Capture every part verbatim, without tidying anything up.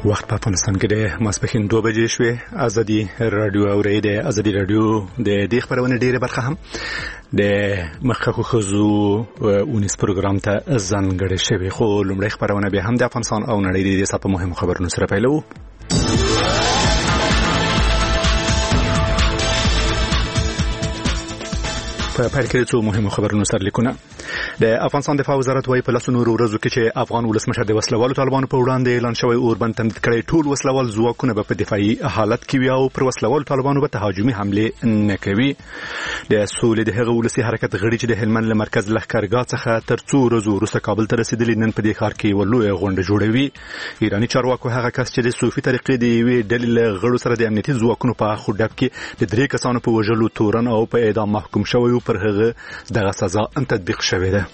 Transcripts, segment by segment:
وخت په افغانستان کې د ماسپښین دوه بجې شوې. ازادي رادیو اوري د ازادي رادیو د دې خبرونه ډیره برخه هم د مخکخو خزو اونیس پروګرام ته ځانګړې شوې، خو لومړی خبرونه به هم د افغانستان او نړۍ د دې سپه مهمو خبرونو سره پیلو. په پیل کې څو مهمو خبرونو سره لیکونه. د افغانستان دفاع وزارت وايي په لاسو نورو ورځو کې چې افغان ولسمشر د وسلوالو طالبانو په وړاندې اعلان شوی اوربند تمدید کړی ټول وسلوال ځواکونه به په دفاعي حالت کې وي او پر وسلوالو طالبانو به تهاجمي حمله نه کوي. د سولې د هغه ولسي حرکت غړي چې د هلمند له مرکز لښکرګاه څخه تر څو ورځو وروسته کابل ته رسیدلي نن په دې ښار کې یوه لویه غونډه جوړوي. ایراني چارواکو هغه کس چې د صوفي طریقې د یوې ډلې له غړو سره د امنیتي ځواکونو په اخو ډب کې د درې کسانو په وژلو تورن او په اعدام محکوم شوی او پر هغه دغه سزا تطبیق شوې ده.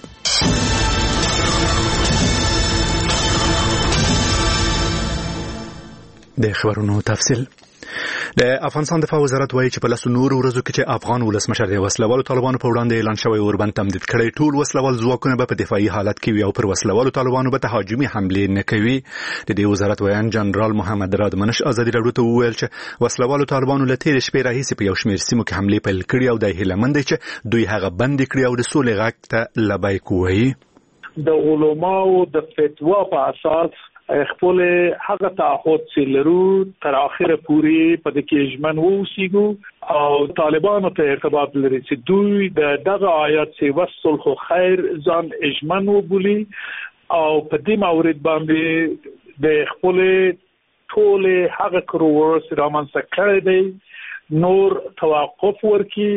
د خبرونو تفصیل. د افغانستان دفاع وزارت وايي چې په لاسو نورو ورځو کې چې افغان ولسمشر د وسلوالو طالبانو په وړاندې اعلان شوی اوربند تمدید کړی ټول وسلوال ځواکونه به په دفاعي حالت کې وي او پر وسلوالو طالبانو به تهاجمي حمله نه کوي. د دې وزارت ویان جنرال محمد راد منش ازادي راډیو ته وویل چې وسلوالو طالبانو له تېرې شپې راهیسې په یو شمېر سیمو کې حملې پیل کړي او د هیله مند دی چې دوی هغه بندي کړي او د سولې غږ ته لبیک ووایي. د علماو د فتوا په اساس خپل هغه تعهد چې لرو تر اخره پوری په دې کې اجمن ووسیږو او طالبانو ته ارتباط لري چې دوی د دغه آیات چې وصلح خیر ځان اجمن وبولي او په دې مورید باندې د خپل ټول هغه کړو چې رامنځته کړی دی نور توقف ورکي.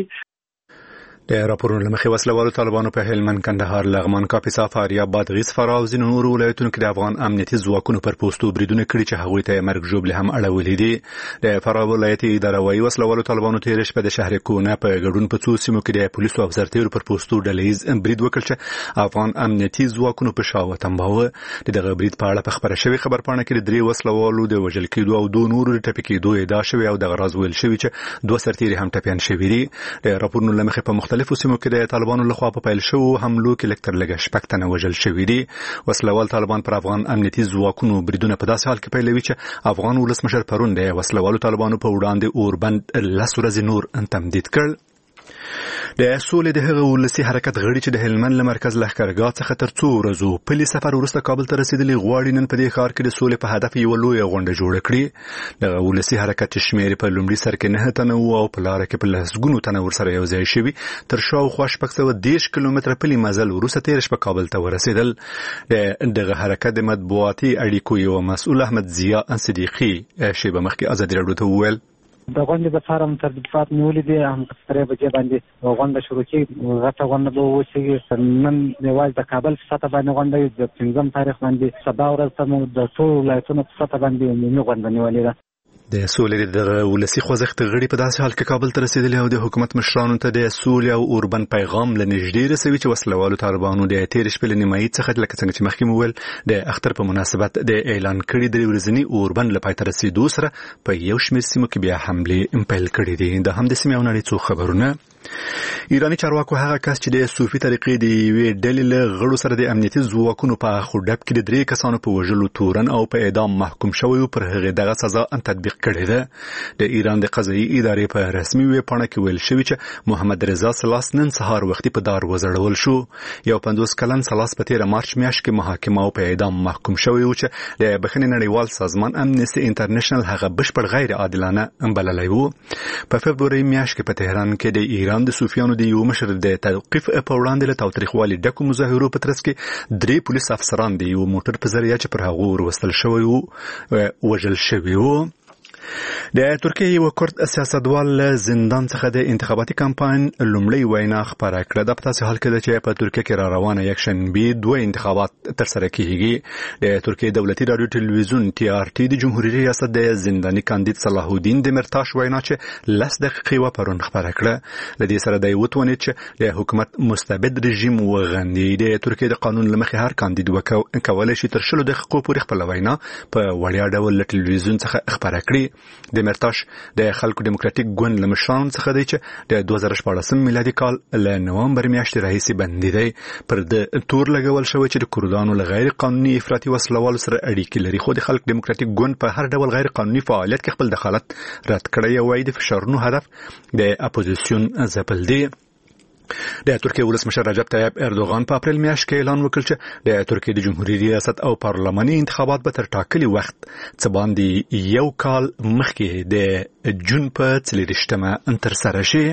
د راپورونو له مخې وسلوالو طالبانو په هلمند، کندهار، لغمان، کاپیسا، فاریاب، بادغیس، فراه او ځینو نورو ولایتونو کې د افغان امنیتي ځواکونو پر پوستو بریدونه کړي چې هغوی ته مرګ ژوبلې هم اړولې دي. د فراه ولایت اداره وايي وسلوالو طالبانو تېره شپه د شهر کونه په ګډون په څو سیمو کې د پولیسو او سرتیرو پر پوستو ډلهیز برید وکړ چې افغان امنیتي ځواکونو په شا وتمباوه. د دغه برید په اړه په خبره شوې خبرپاڼه کې د درې وسلوالو د وژل کېدو او دوه نورو د ټپي کېدو ادعا شوې او دغه راز ویل شوي چې دوه سرتیري هم ټپیان شوي دي. د راپورونو له مخې په مختلفو سیمو کې د طالبانو لخوا په پیل شو حملو کې لکتر لګه شپږ تنه وژل شوي دي. وسلوال طالبان پر افغان امنیتي ځواکونو بریدونه په داسې حال کې پیلوي چې افغان ولسمشر پرون د وسلوالو طالبانو په وړاندې اوربند لس ورځې نور تمدید کړ. د سولې د هغه ولسي حرکت غړي چې د هلمند له مرکز لښکرګاه څخه تر څو ورځو پلي سفر وروسته کابل ته رسیدلي غواړي نن په دې ښار کې د سولې په هدف یوه لویه غونډه جوړه کړي. دغه ولسي حرکت چې شمېر په لومړي سر کې نه تنه وو او په لاره کې په لسګونو تنه ورسره یو ځای شوي تر شاوخوا شپږ سوه دېرش کیلومتره پلي مزل وروسته تېره شپه کابل ته ورسېدل. دغه حرکت د مطبوعاتي اړیکو یو مسؤل احمد ضیا صدیقي شیبه مخکې ازادي راډیو ته وویل د غونډې په څار هم ترتیبات نیولي دي. هم په درې بجې باندې غونډه شروع کېږي. غټه غونډه به وشي. نن یوازې د کابل په سطح باندې غونډه د پنځم تاریخ باندې سبا ورځ ته مو د ټولو ولایتونو په سطح باندې عمومي غونډه نیولې ده. د سولې د ولسي خوځښت غړي په داسې حال کې کابل ته رسیدلي او د حکومت مشرانو ته د سولې او اوربند پیغام له نږدې رسوي چې وسلوالو طالبانو د تېرې شپې له نیمایي څخه لکه څنګه چې مخکې مو ویل د اختر په مناسبت د اعلان کړي درې ورځني اوربند له پای ته رسېدو سره په یو شمېر سیمو کې بیا حملې پیل کړي دي. د هم د سیمې او نړۍ څو خبرونه. ایراني چارواکو هغه کس چې د صوفي طریقې د یوې ډلې له غړو سره د امنیتي ځواکونو په اخو ډب کې د درې کسانو په وژلو تورن او په اعدام محکوم شوی او پر هغې دغه سزا تطبیق کړې ده. د ایران د قضایي ادارې په رسمي ویبپاڼه کې ویل شوي چې محمد رضا سلاس نن سهار وختي په دار وزړول شو. یو پنځوس کلن سلاس په تېره مارچ میاشت کې محاکمه او په اعدام محکوم شوی و چې د بخښنې نړیوال سازمان امنیستي انټرنیشنل هغه بشپړ غیر عادلانه بللی و. په فبروري میاشت کې په تهران کې د ایران د صوفیانو د یو مشر د توقیف په وړاندې له تاوتریخوالي ډکو مظاهرو په ترڅ کې درې پولیس افسران د یو موټر په ذریعه چې پر هغو وروستل شوی و وژل شوي و. د ترکیې یو کورد سیاستوال زندان څخه د انتخاباتي کمپاین لومړی وینا خبره کړه. د په تاسو حال کې چې په ترکیه کې را روانه یک شنبه دوه انتخابات تر سره کیږي. د ترکیې دولتي رادیو تلویزیون تی آر تی د جمهوریت ریاست د زنداني کاندید صلاح الدین دمرتاش وینا چې لس دقیقې و پرون خبره کړه. د دې سره د وټونی چې د حکومت مستبد رژیم وغندي. د ترکیې د قانون لمخې هر کاندید وکولای شي تر شلو دقیقو پورې خپل وینا په وړیا ډول له تلویزیون څخه خبره کړي. د مرتاش د خلکو دیموکراتیک ګوند له مشرانو څخه دی چې د دوه زره شپاړسم میلادي کال له نومبر میاشتې راهیسې بندي دی. پر د تور لګول شوی چې د کردانو له غیر قانوني افراطي وسلوالو سره اړیکې لري، خو د خلک دیموکراتیک ګوند په هر ډول غیر قانوني فعالیت کې خپل دخالت رد کړی او وايي د فشارونو هدف د اپوزیسیون ځپل دی. د ترکیه ولسمشر رجب طیب اردوغان په اپریل میاشت کې اعلان وکړ چې د ترکیه د جمهوریت ریاست او پارلماني انتخابات به تر ټاکلي وخت څه باندې یو کال مخکې د جون په څلېرویشتمه ترسره شي.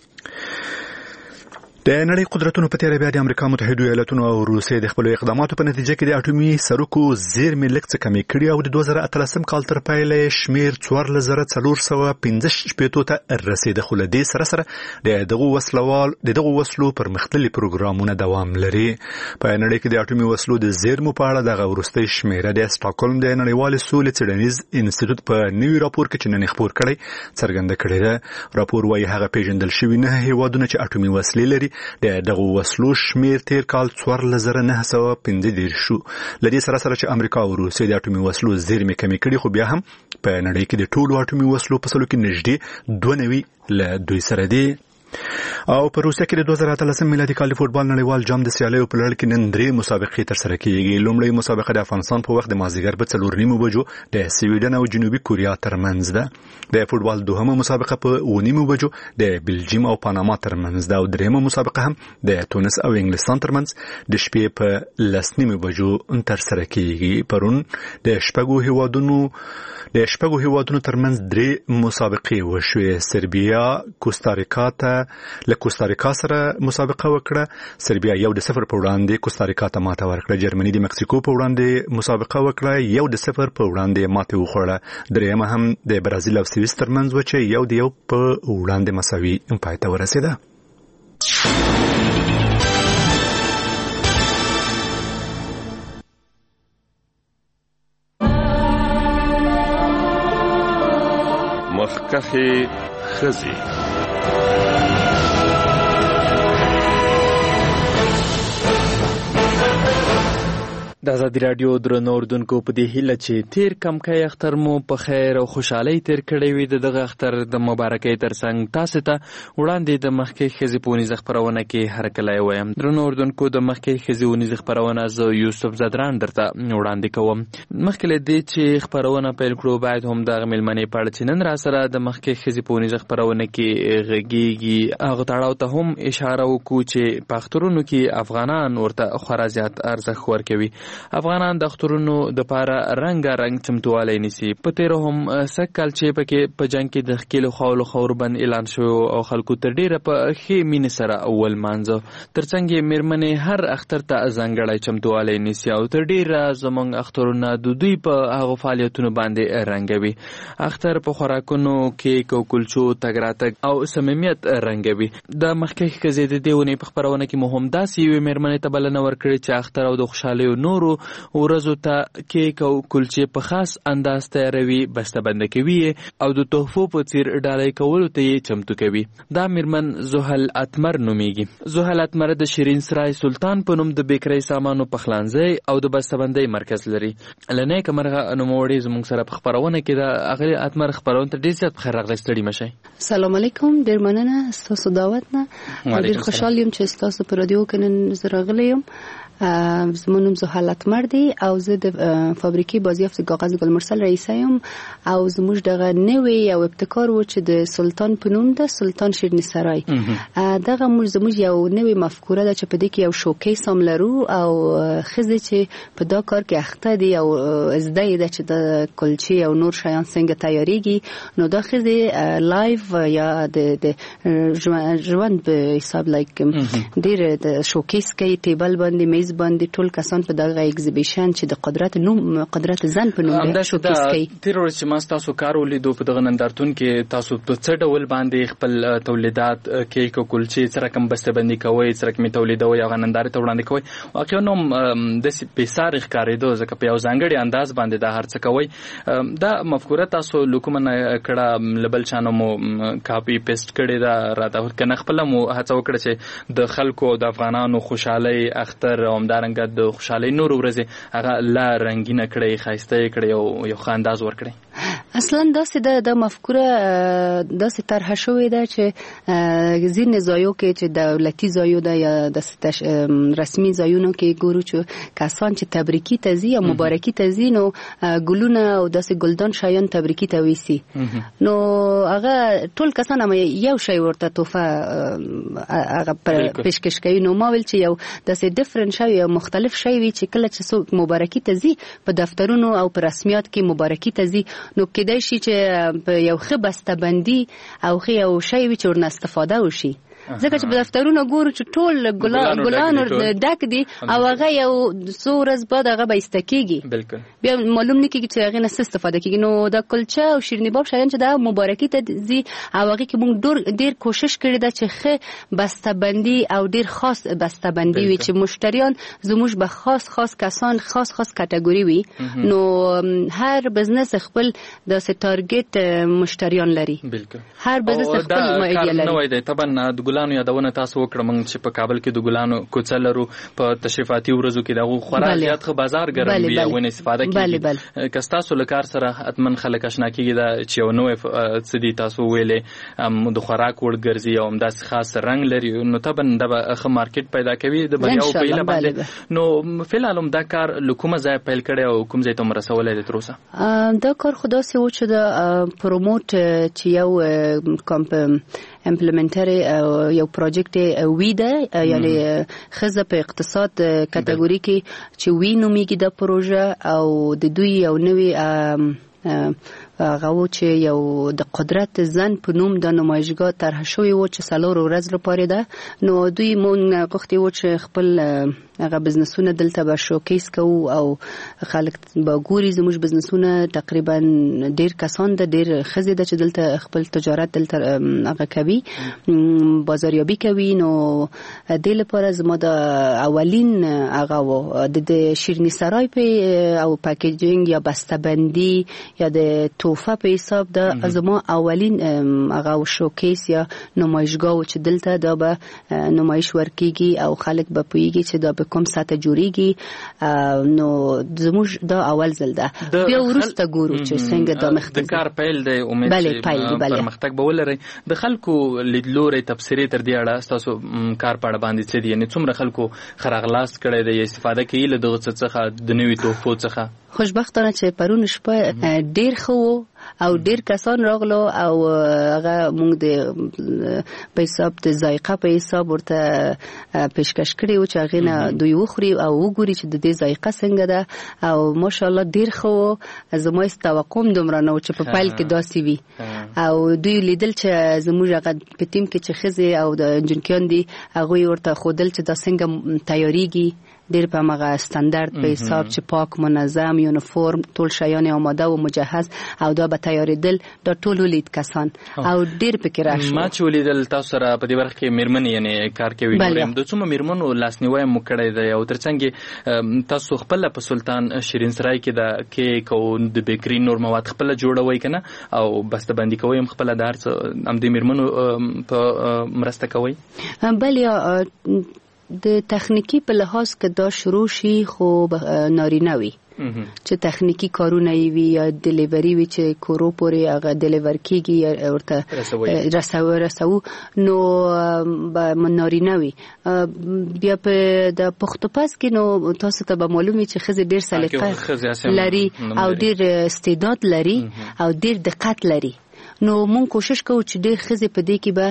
د نړۍ قدرتونو په تیاره بیا د امریکا متحده ایالاتونو او روسیې د خپلو اقداماتو په نتیجه کې د اټومي سرکو زیرمې لږ څه کمې کړي او د دوه زره اتلسم کال تر پایله شمیر څوارلس زره څلور سوه پنځه شپېتو ته رسیده، خو له دې سره سره د دغو وسلوال د دغو وسلو پرمختللي پروګرامونه دوام لري. په نړۍ کې د اټومي وسلو د زیرمو په اړه دغه وروستۍ شمیره د سټاکهولم د نړیوالې سولې څیړنیز انسټیټوټ په نوي راپور کې چې نن خپور کړی څرګنده کړې ده. راپور وايي هغه پیژندل شوي نه هیوادونه چې اټومي وسلې لري د دغه وسلو شمیر تیر کال څوارلس زره نه سوه پنځه دېرش شو. له دې سره سره چې امریکا او روسیې د اټومي وسلو زیرمې کمې کړي، خو بیا هم په نړۍ کې د ټولو اټومي وسلو په سلو کې نږدې دوه نوي له دوی سره دي. او په روسیه کې د دوه زره اتلسم میلادي کال د فوټبال نړیوال جام د سیالیو په لړ کې نن درې مسابقې ترسره کیږي. لومړی مسابقه د افغانستان په وخت د مازدیګر په څلور نیمو بجو د سویډن او جنوبي کوریا ترمنځ ده. د فوټبال دوهمه مسابقه په اوه نیمو بجو د بلجیم او پاناما ترمنځ ده او دریمه مسابقه هم د تونس او انګلستان ترمنځ د شپې په لس نیمو بجو ترسره کیږي. پرون د شپږو هیوادونو د شپږو هیوادونو ترمنځ درې مسابقې وشوې. سربیا کوستاریکا ته له کوستاریکا سره مسابقه وکړه. سربیا یو د صفر په وړاندې کوستاریکا ته ماته ورکړه. جرمني د مکسیکو په وړاندې مسابقه وکړه، یو د صفر په وړاندې ماته وخوړه. دریمه هم د برازیل او سویس ترمنځ و چې یو د یو په وړاندې مساوي پای ته ورسېده. مخکخي خزي د ازادي راډیو درنو اوردونکو په دې هیله چې تیر کم کای اختر مو په خیر او خوشحالۍ تیر کړی وي. د دغه اختر د مبارکۍ ترڅنګ تاسو ته وړاندې د مخکې ښځې په ونیزه خپرونه کې هرکلی وایم. درنو اوردونکو د مخکې ښځې ونیزه خپرونه زه یوسف زدران درته وړاندې کوم. مخکې له دې چې خپرونه پیل کړو باید هم دغه مېلمنې په اړه چې نن راسره د مخکې ښځې په ونیزه خپرونه کې غږیږي هغه تړاو ته هم اشاره وکړو چې په اخترونو کې افغانان ورته خورا زیات ارزښت ورکوي. افغانان د اخترونو د پاره رنګارنګ چمتوالی نیسي. په تیره هم سږ کال چې پکې په جنګ کې د ښکېلو خاورو خاوربند اعلان شوی او خلکو تر ډېره په ښې مینې سره اول مانځه. تر څنګ یې مېرمنې هر اختر ته ځانګړی چمتوالی نیسي او تر ډېره زموږ اخترونه د دوی په هغو فعالیتونو باندې رنګوي. اختر په خوراکونو کیک او کلچو تګ راتګ او صمیمیت رنګوي. د مخکې ښځې د دې ونې په خپرونه کې مو هم داسې یوې مېرمنې ته بلنه ورکړې چې اختر او د خوشحالیو نورو ورځو ته کیک او کلچې په خاص انداز تیاروي، بسته کوي او د تحفو په څیر ډالۍ کولو ته یې چمتو کوي. دا مېرمن زحل اتمر نومیږي. زحل اتمر د شیرین سرای سلطان په نوم د بیکرۍ سامانو پخلنځی او د بسته‌بندۍ مرکز لري. له نیکه مرغه نوموړې زموږ سره په خپرونه کې د هغې اتمر خپرونه ته ډېر زیات په خیر راغلی. ستړي مه شئ. سلام علیکم. ډېر مننه ستاسو دعوت نه. ډېر خوشحال یم چې ستاسو په رادیو کې نن زه راغلی یم. زمون نوم زحل اتمر دی او زه د فابریکې بازیافت کاغذ ګلمرسل رئیسه یم او زموږ دغه نوی یو ابتکار و چې د سلطان په نوم ده، سلطان شیرین سرای. دغه موږ زموږ یو نوی مفکوره ده چې په دې کې یو شوکیس هم لرو او ښځې چې په دا کار کې اخته دي او زده یې ده چې د کلچې او نور شیان څنګه تیاریږي، نو دا ښځې لایو یا د ژوند په حساب لایک ډېر د شوکیس کوي، ټیبل باندې میز باندې ټول کسان په دغه ایگزیبیشن چې د قدرت نوم قدرت زن په نوم ده شوکیس کوي. تیر ورځ چې ما تاسو کار ولیدو په دغه نندارتون کې تاسو په څه ډول باندې خپل تولیدات کیک او کلچې سره کوم بسته‌بندي کوئ، سره کوم تولیدوي او نندارې ته وړاندې کوئ. واقعا نو د پیسار ښکارېدو ځکه په یو ځانګړي انداز باندې دا هر څه کوئ. دا مفکوره تاسو لکومنه کړه لبل چانو مو کاپی پیسټ کړي دا راته کنه خپل مو هڅه وکړه چې د خلکو د افغانانو خوشحالي اختر او همدارنګه د خوشحالۍ نور ورځې هغه لا رنګینه کړئ، ښایسته یې کړئ او یو ښه انداز ورکړئ. اصلا داسې د د مفکوره داسې طرح شوې ده چې ځینې ځایو کې چې دولتي ځایو ده یا د رسمي ځایونو کې ګورو چې کسان چې تبریکي ته ځي یا مبارکي ته ځي نو ګلونه او داسې ګلدان شایان تبریکي ته ویسي نو هغه ټول کسان هم یو شی ورته تحفه هغه پیشکش کوي. نو ما ویل چې یو داسې ډیفرنٹ شی یا مختلف شی وي چې کله چې څوک مبارکي ته ځي په دفترونو او په رسمیات کې مبارکي ته ځي نو کېدای شي چې په یو ښه بسته‌بندي او ښه یو شی وي چې ورنه استفاده وشي ځکه چې په دفترونو ګورو چې ټول ګلان ګلانو ډک دي او هغه یو څو ورځې بعد هغه به ایسته کېږي بالکل بیا معلوم نه کېږي چې هغې نه څه استفاده کېږي. نو د کلچه او شیریني باب شیان چې دا مبارکي ته ځي او هغې کې موږ ډېر کوشش کړې ده چې ښه بسته‌بندي او ډېر خاص بسته‌بندي وي چې مشتریان زموږ به خاص خاص کسان خاص خاص کټګوري وي. نو هر بزنس خپل داسې ټارګټ مشتریان لري. بالکل هر بزنس خپل معیار لري. نو دی طبعا د ګلانو یادونه تاسو وکړه موږ چې په کابل کې د ګلانو کوڅه لرو په تشریفاتي ورځو کې دغه خورا زیات ښه بازار ګرم وي او ونه استفاده کیږي. که تاسو له کار سره حتمن خلک آشنا کیږي دا چې یو نوې څه دي تاسو ویلې د خوراک وړ ګرځي او همداسې خاص رنګ لري نو طبعا د ښه مارکیټ پیدا کوي د بریاو په هیله باندې. نو فلحال هم دا کار له کومه ځای پیل کړی او کوم ځای ته مو رسولی دی تر اوسه؟ دا کار خو داسې و چې د پروموټ چې یو کمپ امپلیمنټري یو پروژیکټ وی ده یعنی ښځه په اقتصاد کټګوري کې چې وی نومیږي د پروژه او د دوی یو نوی هغه و چې یو د قدرت زن په نوم د نمایشګاه طرح شوی و چې څلور ورځې لپاره ده. نو دوی مونږ غوښتي و چې خپل هغه بزنسونه دلته به شوکیس کوو او خلک به ګوري زموږ بزنسونه. تقریبا ډېر کسان ده ډېر ښځې ده چې دلته خپل تجارت دلته هغه کوي بازاریابي کوي. نو دې لپاره زما د اولین هغه و د شیریني سرای په او پاکیجینګ یا بسته‌بندي یا د توفه په حساب د زما اولین هغه شوکیس یا نمایشګاه چې دلته دا به نمایش ورکیږي او خلک به پوهیږي چې دا به کوم ساته جوړیږي. نو زموږ دا اول ځل ده. بیا وروسته ګورو چې څنګه دا مخ د کار پیل دی. امید چې پرمختګ به ولري. د خلکو لیدلوري تبصرې تر دې اړه تاسو کار په اړه باندې څه دي یعنی څومره خلکو خرغلاس کړی دی استفاده کوي له دغه څه څخه د نوي تحفو څخه؟ خوشبختانه چې پرون شپه ډېر ښه او ډېر کسان راغلو او هغه موږ د په حساب د ذایقه په حساب ورته پیشکش کړی و چې هغې نه دوی وخوري او وګوري چې د دې ذایقه څنګه ده او ماشاءالله ډېر ښه و. زما هېڅ توقع هم دومره نه و چې په پیل کې داسې وي او دوی لیدل چې زموږ هغه په ټیم کې چې ښځې او د انجنکیان دي هغوی ورته ښودل چې دا څنګه تیاریږي ډېر په هغه ستاندرد په حساب چې پاک منظم یونیفورم ټول شیان آماده و مجهز او دا به تیارېدل دا ټول ولید کسان او ډېر پکې راشو. ما چې ولیدل تاسو سره په دې برخه کې میرمنې یعنې کار کوي نورم د څومره میرمنو لاسنیوی مو کړی دی او ترڅنګ تاسو خپله په سلطان شیرین سرای کې د کیک او د بیکري نور مواد خپله جوړوئ که نه او بسته‌بندي کوئ هم خپله د هر څه همدې میرمنو په مرسته کوئ؟ بله د تخنیکی په لحاظ که دا شروع شي خو نارینه وي چې تخنیکی کارونه وي یا ډیلیوری وي چې کورو پورې هغه ډیلیور کیږي ورته رسو رسو نو به نارینه وي. بیا په د پښتو پاس کې نو تاسو ته به معلومي چې ښځې ډېر سلیقه لري او ډېر استعداد لري او ډېر دقت لري. نو مونږ کوشش کوو چې ډېر ښځې په دې کې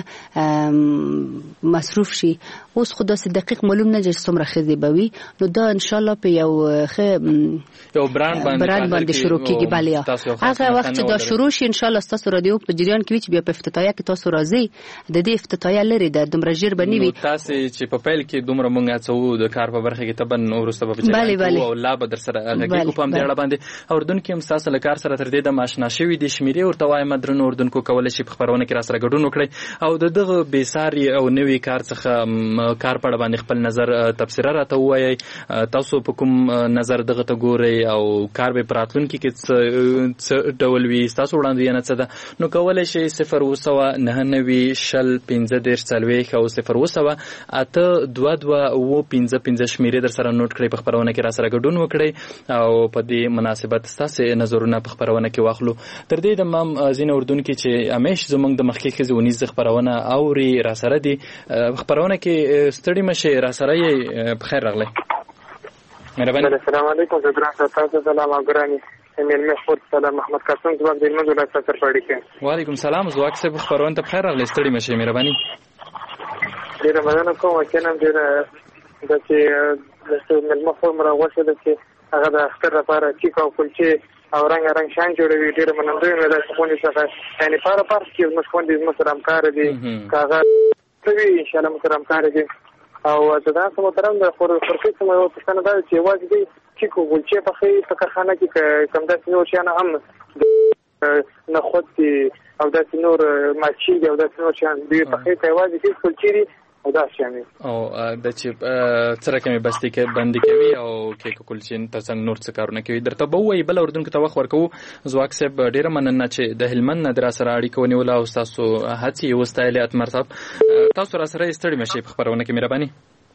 به مصروف شي. اوس خو داسې دقیق معلوم نه چې څومره ښځې به وي نو دا انشاءالله په یو ښه یو برانډ باندې باندې شروع کېږي. بله هغه وخت چې دا شروع شي انشاءالله ستاسو رادیو په جریان کې وي چې بیا په افتتاحیه کې تاسو راځئ. د دې افتتاحیه لرې ده دومره ژر به نه وي. تاسې چې په پیل کې دومره مونږ هڅوو د کار په برخه کې طبعا وروسته به په جریان کوو او لا به در سره غږېږو په همدې اړه باندې. اردن کې هم ستاسو له کار سره تر دې دمه اشنا شوي دي شمېرې ورته وایم درنو اوردونکو کولای شي په خبرونه کې را سره ګډون وکړي او د دغه بیساري او نوې کار څخه کار په اړه باندې خپل نظر تفسیر راته وایي. تاسو په کوم نظر دغه ته ګورئ او کار به پراتلونکي کې څه ډول وي؟ تاسو وړاندوینه څه ده؟ نو کولای شي صفر اوه سوه نهه نوي شل پنځه دېرش څلوېښت او صفر اوه سوه اته دوه دوه اوه پنځه پنځه شمېرې در سره نوټ کړئ، په خبرونه کې را سره ګډون وکړئ او په دې مناسبت ستاسې نظرونه په خبرونه کې واخلو. تر دې دمه ځینې اردونکي چې همیش زموږ د مخکې ښځې ونیزه خبرونه اوري را سره دي، خبرونه کې ستړي مه شئ، را سره یې په خیر راغلی. مهرباني. السلام علیکم. زه ګران تاسو سلام او ګراني مېلمه خود سلام محمد قاسم زواک د هلمند ولایت څخه پړی کې. وعلیکم سلام زواک صاحب، خبرونه ته په خیر راغلی، ستړي مه شئ. مهرباني. ډېره مننه کوم. کنه ډېره د چې د مېلمه خور مره غوښه ده چې هغه د اختر لپاره کیک او کلچې او رنګ رنګ شان جوړوي. ډېره منندوی مې ده چې خوندې څخه یعنې پاره پاره کې زموږ خوندې زموږ سره همکاره دي، که هغه څه وي انشاءالله موږ سره همکاره دي. او د داسې محترم د خورکۍ څخه یوه پوښتنه ده چې یوازې دوی کیک او کلچې پخوي په کارخانه کې، که کوم داسې نور شیان هم نخود دي او داسې نور ماچي دي او داسې نور شیان دوی پخوي، که یوازې کیک کلچې دي او دا شیان دي او د چې څه رقمې بستې کې بندي کوي او کیک او کلچې تر څنګ نور څه کارونه کوي درته به ووایي. بل اردونکو ته وخت ورکوو. زواک صاحب ډېره مننه چې د هلمند نه در سره اړیکه ونیوله او ستاسو هڅې یې وستایلې. اتمر صاحب تاسو را سره ستړي مه شئ په خپرونه کې. مهرباني.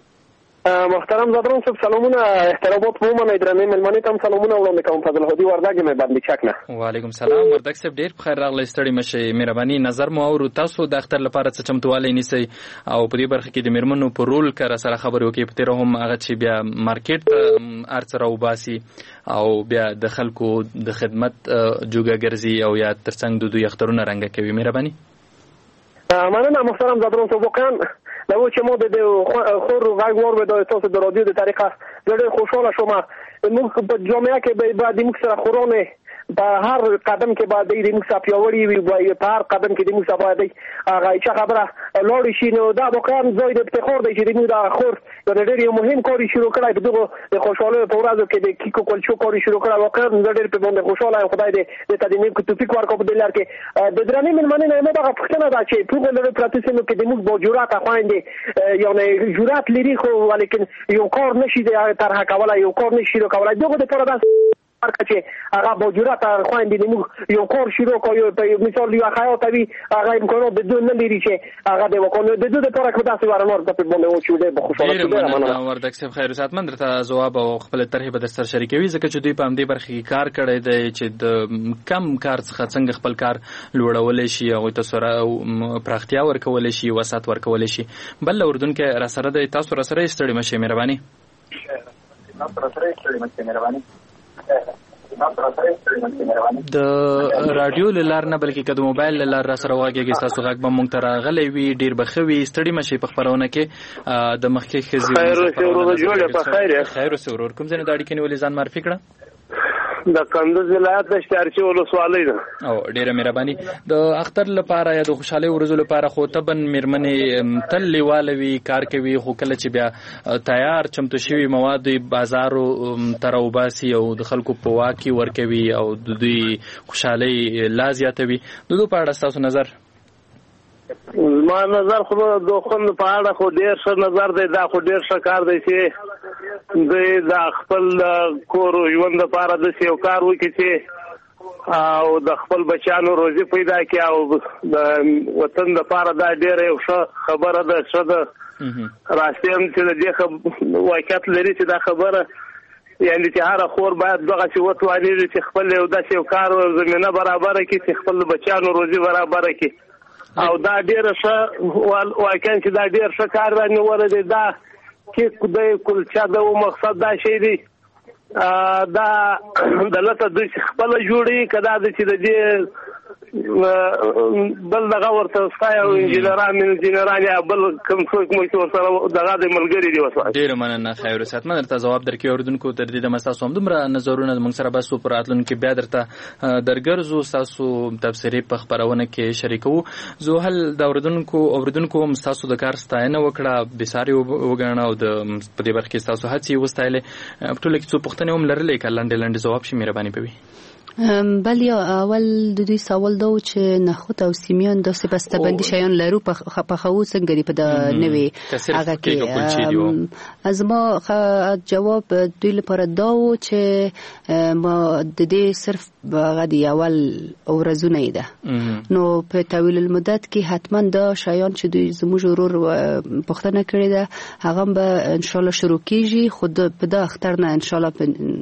محترم زادران صاحب سلامونه، احترامات مو منئ، درنې مېلمنې ته هم سلامونه وړاندې کوم. فضل هادي وردګ یم بندي چک نه. وعلیکم سلام وردګ صاحب، ډېر په خیر راغلی، ستړي مه شئ. مهرباني. نظر مو اورو. تاسو د اختر لپاره څه چمتووالی نیسئ او په دې برخه کې د مېرمنو په رول که را سره خبرې وکړئ؟ په تېره هم هغه چې بیا مارکیټ ته هر څه راوباسي او بیا د خلکو د خدمت جوګه ګرځي او یا تر څنګ د دوی اخترونه رنګه کوي. مهرباني. مننه محترم زادران صاحب. واقعا دا و چې ما د خور غږ واورېد تاسو د رادیو د طریقه زه ډېر خوشحاله شوم. موږ په جامعه کې باید موږ سره خورانې په هر قدم کې باید د موږ سره پیاوړي وي، په هر قدم کې د موږ سره باید هغه چې خبره لاړې شي. نو دا واقعا ځای د افتخار دی چې موږ د خور د ډېر یو مهم کار شروع کړی په دغه د خوشحالۍ په ورځو کې د کیک او کلچو کار شروع کړی. واقعا زه ډېر په باندې خوشحاله یم. خدای دې د تدینې کو توفیق ورکړي په دې لار کې. د درنې مېلمنې نه مې دغه پوښتنه ده چې په لږ پراته سیمو کې د موږ با جرأت خويندې یعنې جرأت لري خو ولیکن یو کار نشي طرح کولای، یو کار نشي شروع کولای. دغه د پاره چې هغه با جرأت خويندې موږ یو کار شروع کوو. په مثال یو خیاط وي هغه امکانات د دوی نه لري چې هغه د وکړو د دوی لپاره که داسې ورنور د په باندې وچو دی. بخښنه مننه وردګ صاحب. خیر صحتمند درته ځواب او خپل طرح به در سره شریکوي ځکه چې دوی په همدې برخه کې کار کړی دی چې د کم کار څخه څنګه خپل کار لوړولی شي، هغوی ته سره پراختیا ورکولی شي، وسعت ورکولی شي. بل اردن کې را سره دی. تاسو را سره ستړي مه شئ. مهرباني. د رادیو له لار نه بلکې که د موبایل له لار را سره وغږېږئ ستاسو غږ به موږ ته راغلی وي، ډېر به ښه وي. ستړي مه شئ په خپرونه کې. د مخکې ښځې خیر اوسې ورور. کوم ځای نه د اړیکې نیولې ځان معرفي کړه؟ د کندز ولایت د اشتارچي ولسوالۍ ده. او ډېره مهرباني. د اختر لپاره یا د خوشحالۍ ورځو لپاره خو طبعا مېرمنې تل لیواله وي، کار کوي، خو کله چې بیا تیار چمتو شوي مواد بازارو ته راوباسي او د خلکو په واک کې ورکوي او د دوی خوشحالۍ لا زیاتوي. د دوی په اړه ستاسو نظر؟ زما نظر خو د خوند په اړه خو ډېر ښه نظر دی. دا خو ډېر ښه کار دی چې دوی د خپل کور ژوند لپاره داسې یو کار وکړي چې او د خپل بچیانو روزي پیدا کړي او د وطن لپاره دا ډېره یو ښه خبره ده. ښه ده راستي هم چې د دې واقعیت لري چې دا خبره یعنې چې هره خور باید دغسې وتوانېږي چې خپل یو داسې یو کار زمینه برابره کړي چې خپل بچیانو روزي برابره کړي. او دا ډېره ښه واقعا چې دا ډېر ښه کار رانیولی دی. دا کیک دی کلچه ده او مقصد دا شی دی دا دلته دوی خپله جوړوي که دا ده چې د دې بل دغه ورته ستا یو انجینران انجینران یا بل کوم څوک مو چې ورسره دغه د ملګري دي ورسره. ډېره مننه خیر صحتمند. درته ځواب درکوي اورېدونکو. تر دې دمه ستاسو همدومره نظرونه زموږ سره بس په راتلونکي بیا درته درګرځو، ستاسو تبصرې په خپرونه کې شریکوو. زوهل د اورېدونکو اورېدونکو هم ستاسو د کار ستاینه وکړه، بېساري وګڼه او د په دې برخه کې ستاسو هڅې وستایلې. په ټوله کې څو پوښتنې هم لرلې که لنډې لنډې ځواب شي مهرباني به وي. بل یا اول د دوی سوال دا و چې نخود او سیمیان داسې بسته‌بندي شیان لرو په خو څنګه دی په د نوي هغه کې از ما جواب دوی لپاره دا و چې ما د دې صرف هغه دی اول ورځونه ده نو په طویل المدت کې حتما دا شیان چې دوی زموږ ورور پښتنه کړی ده هغه به ان شاء الله شروع کیږي خود په دا اختر نه ان شاء الله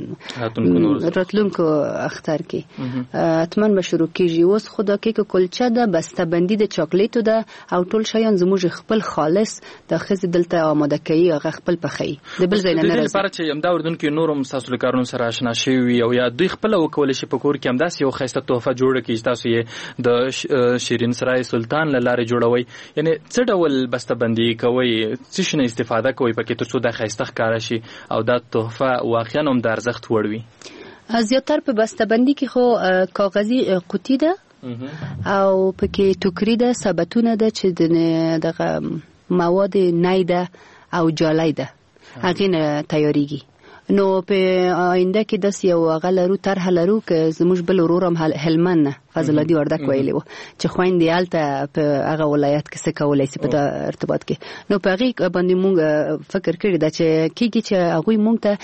په راتلونکو اختر کې حتما به شروع کیږي. اوس خدا کې کلچه ده بسته‌بندي د چاکلیټو ده او ټول شیان زموږ خپل خالص د خزې دلته آماده کوي هغه خپل پخوي د بل ځای نه نه راځي. لپاره چې همدا اردن کې نورم تاسو له کارونو سره آشنا شوي او یا دوی خپل وکول شي په کور کې همدا یو خسته تحفه جوړه کړي تاسو یې د شیرین سرای سلطان له لارې جوړوي یعنی څه ډول بسته‌بندي کوي څه شنه استفاده کوي پکې ترڅو د خسته ښکارا شي او دا تحفه واقعا هم د ارزښت وړ وي. زیاتر په بسته‌بندي کې خو کاغذي قوطی ده او پکې ټوکری ده ثبتونه ده چې دغه مواد نای ده او جالای ده هغه نه تیاریږي. نو په آینده کې داس یو غلرو طرح لرو که زموږ بل ورورم هلمند نه فضل الله وردک ویلی وو چې خويندې الته په هغه ولایت کې څه کولای شي په ارتباط کې نو په هغه باندې مونږ فکر کړی دا چې کیږي چې هغه مونږ ته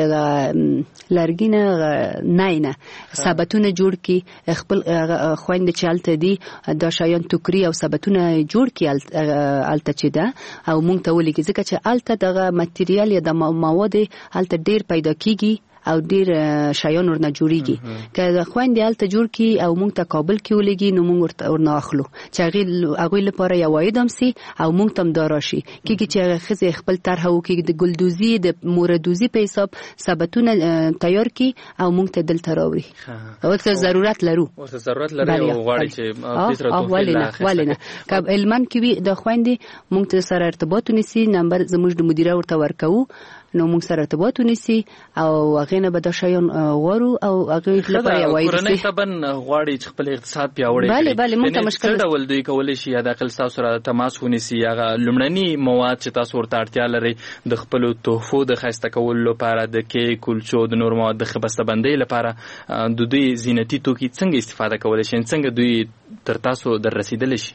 د لرګینه نه نه ثبتونه جوړ کی خپل خويندې چې الته دي دا شایان ټوکري او ثبتونه جوړ کی الته چې دا او مونږ ته ولې ځکه چې الته دغه ماتریال یا د مواد الته ډیر پیدا کیږي او ډیر شایان ورنه جوړیږي که خويندې الته جوړ کی او مونږ ته کابل کې ولګي نو مونږ ورنه اخلو چې هغه هغه لپاره یو وایدم سي او مونږ تم داراشي کیږي چې خزه خپل طرح وکي د ګلدوزي د موردوزي په حساب ثبتونه تیار کی او مونږ ته دلته راوړي او څه ضرورت لرو او څه ضرورت لري او غواړي چې تیسره توفیق ولنه ولنه کب علمن کې د خويندې مونږ سره ارتباط ونیسي نمبر زموږ د مدیره ورته ورکو نو موږ سره ارتباط ونیسي او هغه نه به د شایان غوړو او هغه لپاره وایي چې کورنۍ تبن غواړي چې خپل اقتصاد پیاوړی کړي. بله بله موږ ته مشکل څه ډول دوی کولای شي د خپل تاسو سره تماس ونیسي هغه لمړني مواد چې تاسو ورته اړتیا لري د خپل تحفو د خسته کولو لپاره د کې کلچو د نور مواد د بسته‌بندۍ لپاره د دوی زینتی توکي څنګه استفاده کولای شي څنګه دوی تر تاسو در رسیدل شي.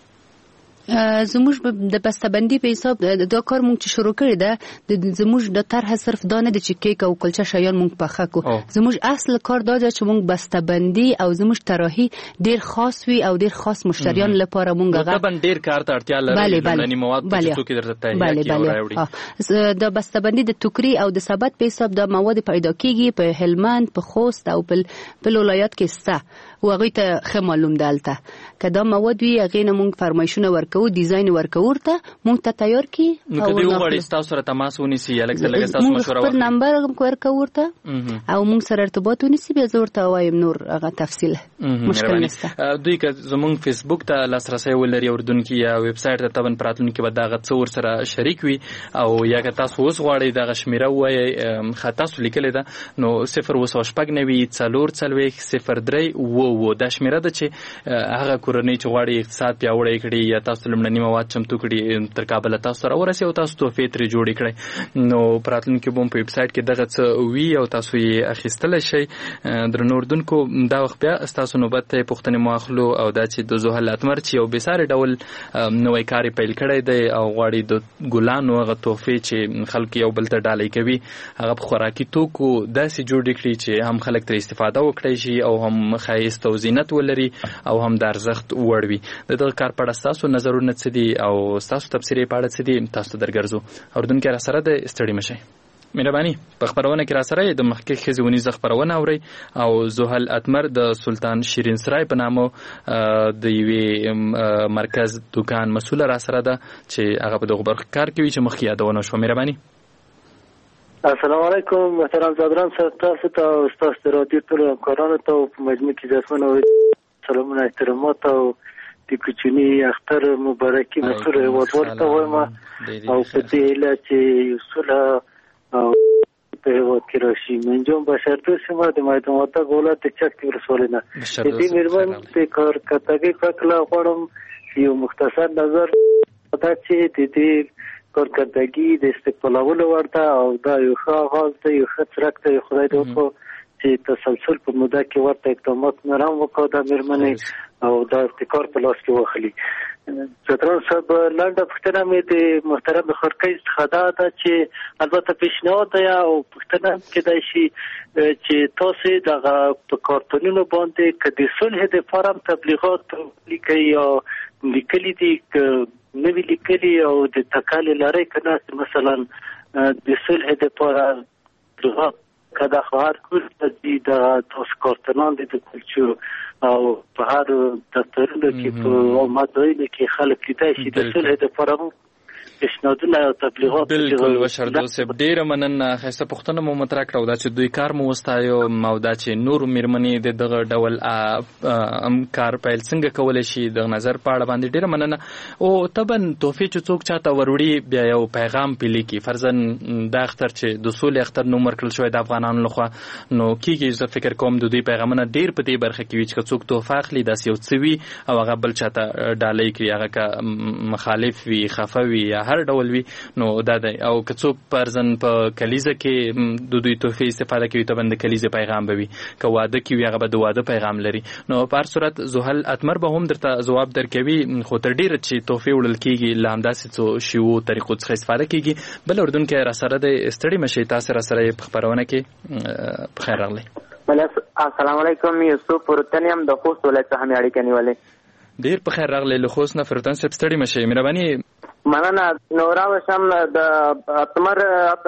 زموږ د بسته‌بندي په حساب دا کار مونږ چې شروع کړی ده د زموږ د طرح صرف دانه د چې کیک او کلچه شایان مونږ پخه کو زموږ اصل کار دا دی چې مونږ بسته‌بندي او زموږ طراحي ډیر خاص وي او ډیر خاص مشتریان لپاره مونږ غا طبعا ډیر کار ته اړتیا لري لمنی مواد چې توکي درته راوړي د بسته‌بندي د ټوکري او د ثبت په حساب د مواد پیدا کیږي په هلمند په خوست او په ولایت کې سته او هغه ته خه معلوم دالته کدا مواد وی هغه نه مونږ فرمایشونه ورکو ډیزاین ورکو ورته مونږ ته تیار کی او نو وړي تاسو سره تماس ونیسي الګ څه لګ تاسو مشوره ورکړئ نمبر ورکو ورته او مونږ سره ارتباط ونیسي به زه ورته وایم نور هغه تفصیل مشکل نشته. دوی که زمونږ فیسبوک ته لاسرسي ولري اردن کې یا ویب سټ ته تبن پراتلون کې به دا غت څور سره شریک وي او یا که تاسو اوس غواړئ دا غشمیره وای خطا سو لیکل ده نو صفر وسوشپګ نوي څلور څلوي صفر درې وو وو دا شمیره ده چې هغه کورنۍ چې غواړي اقتصاد پیاوړی کړي یا تاسو لمړنی مواد چمتو کړي تر کابل تاسو سره ورسي او تاسو توفیق ترې جوړ کړئ نو پراتلون کې بوم په ویب سټ کې دغه څه وی او تاسو یې اخیستل شي در نوردونکو دا وخت بیا تاسو نوبت ته پښتني مواخلو او دا چې د زوهل اتمر چې یو بساره ډول نوې کاری پیل کړی دی او غواړي د ګلانو هغه توفیق چې خلک یو بل ته ډالۍ کوي هغه خوراکي توکو داسې جوړ کړي چې هم خلک تر استفاده وکړي شي او هم خایست او زینت ولري او هم د ارزښت وړ وي. دغه کار په اړه تاسو نظرونه څه دي او تاسو تفسیرې په اړه څه دي تاسو درګرځو اردن کې را سره د استړی مشي مهرباني په خبرونه کې را سره د مخکې خزونی ز خبرونه اوري او زوهل اتمر د سلطان شیرین سرای په نامو د یوې مرکز دکان مسول را سره ده چې هغه په دغه برخه کار کوي چې مخکې یادونه شو. مهرباني. السلام علیکم محترم زادران تاسو ته استاد رادیو ټول همکارانو ته په مجموع کې ځفونه سلامونه احترامات او د کوچنی اختر مبارکي مسول هیواد ورته وایم او په دې لا چې یوسله او په هیواد کې راشي منجوم بشر د سیمه د مایدان وتا ګولات چک ورسولنه دې مېرمن په کار کتاګي پکلا غوړم یو مختصر نظر دا چې د دې کارکردگی د استقبالولو ورته او دا یو ښه غاز دی یو ښه ترک دی خدای دې په چې تسلسل په موده کې ورته اقدامات نرم وکړو د مېرمنې او د ابتکار په لاس کې واخلي. زدران صاحب لنډه پوښتنه مې د محترم خرقی څخه دا ده چې البته پیشنهاد دی او پوښتنه کېدای شي چې تاسو دغه په کارتونونو باندې که د صلح دپاره هم تبلیغات لیکئ یا لیکلي دي نوي لیکلي او د تکل لرئ که نه مثلا د صلح دپاره تبلیغات که د هر کور ته د تاسو کارتونان دي د کلچو او په هر دفترونو کې په مدرسو کې خلک کېدای شي د صلح دپاره پیشنهادونه او تبلیغات بالکل وشردو صاحب ډیره مننه. ښایسته پوښتنه مو مطرح کړه دا چې دوی کار مو وستایو او دا چې نور مېرمنې د دغه ډول کار پیل څنګه کولی شي د نظر په اړه باندې ډیره مننه. او طبعا تحفې چې څوک چاته وروړي بیا یو پیغام پې لیکي فرضاً دا اختر چې د سولې اختر نوم ورکړل شوی د افغانانو لخوا نو کېږي زه فکر کوم د دوی پیغامونه ډیر په دې برخه کې وي چې که څوک تحفه اخلي داسې یو څه وي او هغه بل چاته ډالۍ کړي هغه که مخالف وي خفه وي یا هر ډول وي نو دا دی. او که څوک فرضاً په کلیزه کې د دوی تحفې استفاده کوي طبعا د کلیزې پیغام به وي که واده کې وي هغه به د واده پیغام لري. نو په هر صورت زحل اتمر به هم درته ځواب درکوي خو تر ډیره چې تحفې وړل کېږي له همداسې څو شیوو طریقو څخه استفاده کېږي. بل اردن کې راسره دی ستړي مشئ تاسو راسره په خپرونه کې په خیر راغلی. السلام علیکم یوسف پروتن یم د خوست ولایت څخه مې اړیکه نیولې. ډیر په خیر راغلی له خوست نه فروتن صاحب ستړي مشئ مهرباني. مننه. نورا وشم د اتمر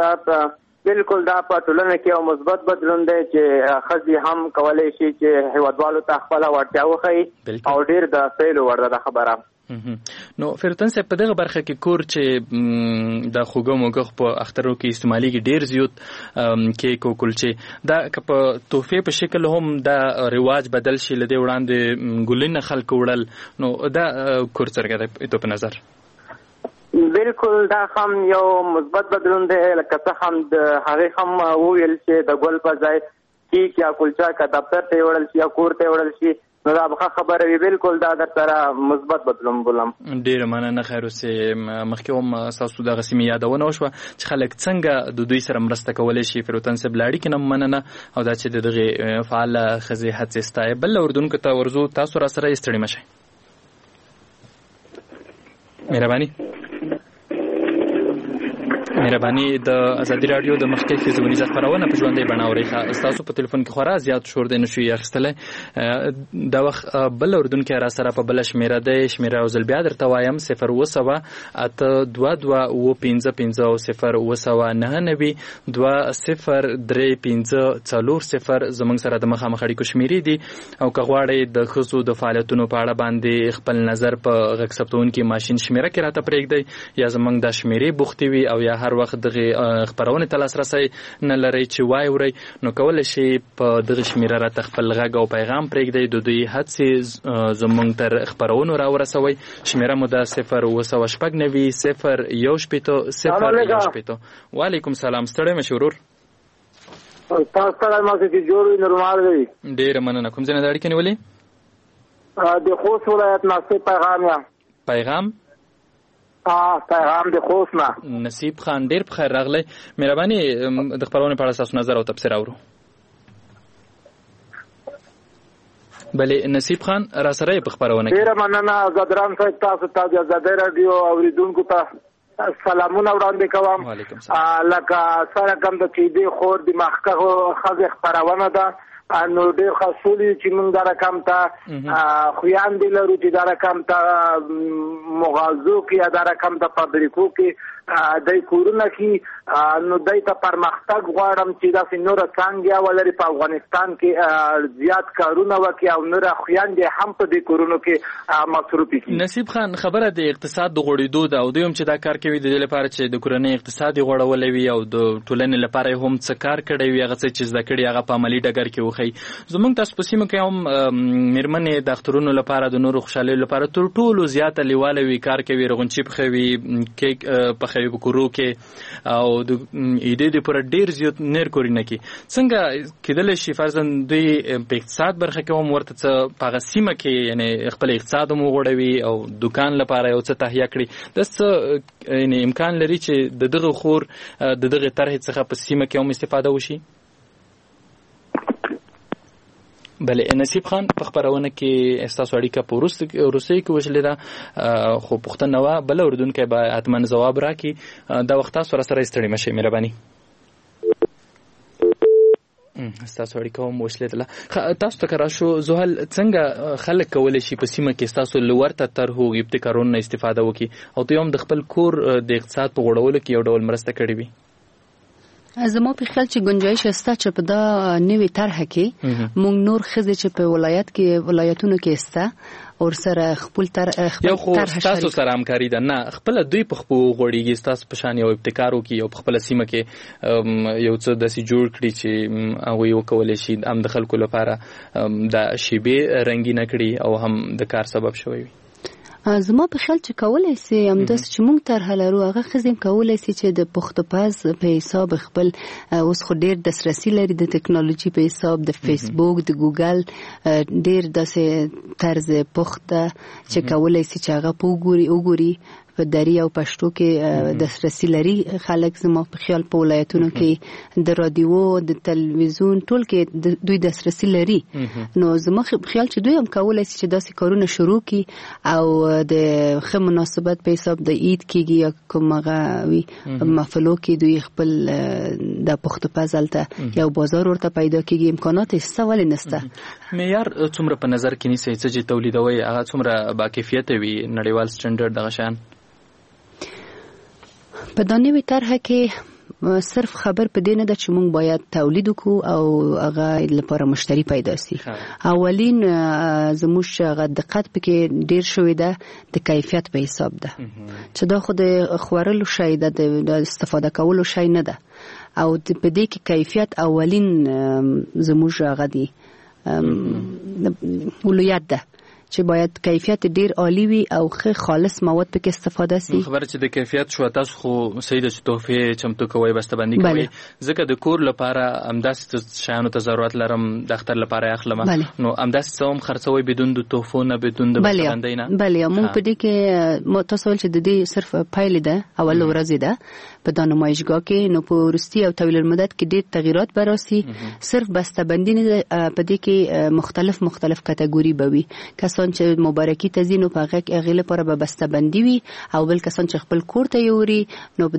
بالکل دا په ټولنه کې یو مثبت بدلون دی چې ښځې هم کولی شي چې هیوادوالو ته خپله وړتیا وښیي او ډېر د فعلو وړ ده خبره. نو فروتن صاحب په دغه برخه کې کور چې د خوږه موږه په اخترو کې استعمالیږي ډېر زیات کیک او کلچې دا که په تحفې په شکل هم دا رواج بدل شي له دې وړاندې ګلونه خلک وړل نو دا کور څرګه دی تو په نظر؟ بالکل دا هم یو مثبت بدلون دی لکه څه هم د هغې هم وویل چې د ګل په ځای کیک یا کلچه که دفتر ته یې وړل شي یا کور ته یې وړل شي نو دا به ښه خبره وي. بالکل دا در سره مثبت بدلون بولم. ډېره مننه. خیر اوسې مخکې هم ستاسو دغه سیمې یادونه وشوه چې خلک څنګه د دوی سره مرسته کولی شي. فروتن صاحب له اړیکې نه مننه او دا چې د دغې فعاله ښځې هڅې ستایي. بل اردونکو ته ورځو تاسو را سره یې ستړي مشئ مهرباني. مهرباني د ازادي راډیو د مخکې ښځینیزه خپرونه په ژوندۍ بڼه اورئ. ستاسو په تلیفون کې خورا زیات شور دی نشو یې اخیستلی. دا وخت بل اردونکی را سره په بله شمېره دی. شمېره یو ځل بیا درته وایم صفر اووه سوه اته دوه دوه اووه پنځه پنځه او صفر اووه سوه نهه نوي دوه صفر درې پنځه څلور صفر زموږ سره د مخامخ اړیکو شمېرې دي. او که غواړئ د ښځو د فعالیتونو په اړه باندې خپل نظر په غږ ثبتونکي ماشین شمېره کې راته پرېږدئ یا زموږ دا شمېرې بوختې وي او یا هر وخت دغه خبرونه ته لاسرسی نه لري چې وای وري نو کولای شي په دغه شمیره راته خپل غږ او پیغام پرېږدئ د دوی هڅې زموږ تر خبرونو راورسوئ. شمیره مو ده صفر اووه سوه شپږ نوي صفر یو شپېته صفر یو شپېته. وعلیکم سلام. ستړی مشې ورور. تاسو سره ماسه چې جوړ وي نورمال دی. ډېره مننه. کوم ځای نه د اړیکې نیولې؟ د خوست ولایت ناصر پیغام یم. پیغام پیغام د خوست نه. نصیب خان ډېر په خیر راغلی. مهرباني د خپرونې په اړه ستاسو نظر او تبصره اورو. بلې نصیب خان را سره یې په خپرونه کې. ډېره مننه زدران صاحب تاسو ته د ازادۍ راډیو اورېدونکو ته سلامونه وړاندې کوم. لکه سره کوم د قیدې خور د مخکښو ښځې خپرونه ده نو ډېر خاصولي چې موږ دا رقم ته خویاندې لرو چې دا رقم ته مغازو کې یا دا رقم ته فابریکو کې دای کورونه کې نو دای ته پرمختګ غواړم چې داسې نوره څانګه ولري په افغانستان کې زیات کارونه وکړي او نوره خویاندې هم په دې کورونو کې مصروفې کړي. نصیب خان خبره د اقتصاد د غوړېدو ده او دوی هم چې دا کار کوي د دې لپاره چې د کورنۍ اقتصاد یې غوړولی وي او د ټولنې لپاره یې هم څه کار کړی وي هغه څه چې زده کړي هغه په عملي ډګر کې وښیي. زموږ تاسو په سیمه کې هم مېرمنې د اخترونو لپاره د نورو خوشحالیو لپاره تر ټولو زیاته لیواله وي کار کوي رغونچي پخوي کیک پخوي په کورو کې او د ایډې د پوره ډېر زیات نیر کورونه کې څنګه کېدلی شي فرضاً دوی په اقتصاد برخه کې هم ورته څه په هغه سیمه کې یعنې خپل اقتصاد هم وغوړوي او دوکان لپاره یو څه تهیه کړي دا څه یعنې امکان لري چې د دغه خور د دغه طرحې څخه په سیمه کې هم استفاده وشي؟ بله نصیب خان په خبرونه کې استاسو اړیکه په روسي کې وشلې ده خو پښتنه وا بل اردن کې به اتمن جواب راکړي دا وخت سره سره استړي مشه مهرباني استاسو اړیکه هم وشلې ده تاسو ته راشو زوهل څنګه خلک کولای شي په سیمه کې استاسو لورته تر هو ابتکارونه استفاده وکړي او ته هم د خپل کور د اقتصاد په غوړولو کې یو ډول مرسته کړې وي زما په خیال چې گنجایش شته چې په دا نوې طرح کې مونږ نور خزه چې په ولایت کې ولایتونو کې سته او سره خپل تر خپل طرح تاسو سره همکاري ده نه خپل دوی په خپل غوړیږي تاسو په شان یو ابتکار وکي او په خپل سیمه کې یو څه د سي جوړ کړی چې هغه یو کولای شي هم د خلکو لپاره د شیبه رنگینه کړي او هم د کار سبب شوی وي زما په خیال چې کولای سي همداس چې مونږ تر هلرو هغه خزم کولای سي چې د پختپاز په حساب خپل اوس خو ډیر دسترسي لري د ټکنالوژي په حساب د فیسبوک د ګوګل ډیر داسې طرز پخته چې کولای سي چې هغه وګوري وګوري په دری او پښتو کې دسترسي لري خلک زما په خیال په ولایتونو کې د رادیو د تلویزیون ټول کې دوی دسترسي لري نو زما په خیال چې دوی هم کولای شي چې داسې کارونه شروع کړي او د خه مناسبت په حساب د عید کېږي یا کومه وی محفلو کې دوی خپل د پښتو پازلته یو بازار ورته پیدا کېږي امکانات یې سوال نشته معیار څومره په نظر کې نیسي چې تولیدوي هغه څومره با کیفیت وي نړیوال سټانډرډ دغه شان په دانوي طرح کې صرف خبر په دې نه ده چې موږ باید تولید وکړو او هغه لپاره مشتری پیدا سي اولین زموږ هغه دقت پکې ډیر شوی ده د کیفیت په حساب ده چې دا خو د خورلو شی ده د استفاده کولو شی نه ده او په دې کې کیفیت اولین زموږ هغه دی اولویت ده چې باید کیفیت ډیر عالی وي او ښه خالص مواد پکې استفاده سي خبره چې د کیفیت شو تاسو خو سید چې تحفه چمتو کوي بسته‌بندي کوي ځکه د کور لپاره امداس شانو ته ضرورت لرم د اختر لپاره اخلم نو امداس سوم خرڅوي بدون د تحفو نه بدون د بسته‌بندي نه بله موږ په دې کې متصل چې د دې صرف پایل ده اول ورځ ده په دا نمایشګاه کې نو په ورستي او طویل المدت کې ډېر تغیرات براسي صرف بسته‌بندي نه په دې کې مختلف مختلف کټګوري بوي کسان چې مبارکي تزینو په هغه کې غیله پر به بسته‌بندي وي او بل کسان چې خپل کور ته یوري نو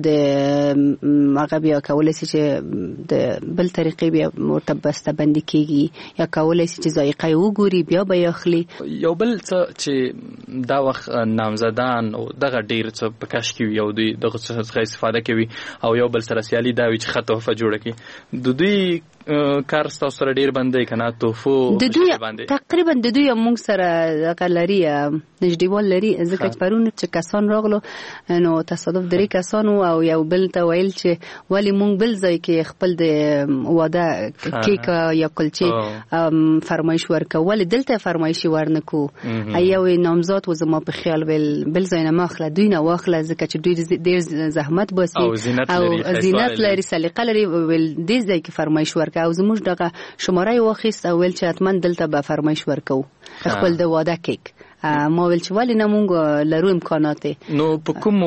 د هغه بیا کولای شي چې د بل طریقې بیا مرتب بسته‌بندي کیږي یا کولای شي چې ذایقه وګوري بیا به اخلي یو بل څه چې دا وخت نامزدان او دغه ډیر څه په کاش کې یو دوی دغه څه استفاده کوي او یو بل سره سیالي دا وي چې خطوفه جوړه کی د دوی کار تاسو سره ډیر باندې کنه توفو د دوی تقریبا د دوی موږ سره غلري نږدېوال لري ځکه چې پرون چې کسان راغلو نو تصادف درې کسانو او یو بل ته ویل چې ولی موږ بل ځای کې خپل د واده کیک یا کلچې فرمایش ورکول دلته فرمایشي ورنکو ایو نامزاد و زما په خیال بل بل ځای نه ماخله دوی نه واخله ځکه چې دوی ډیر زحمت باسي او زینت لري سلیقه لري ول دې ځای کې فرمایش ورکو او زموږ دغه شماره واخیست او ول چې اتمن دلته به فرمایش ورکو خپل د واده کیک ما ول چې ولی نه مونږ لرو امکانات نو په کوم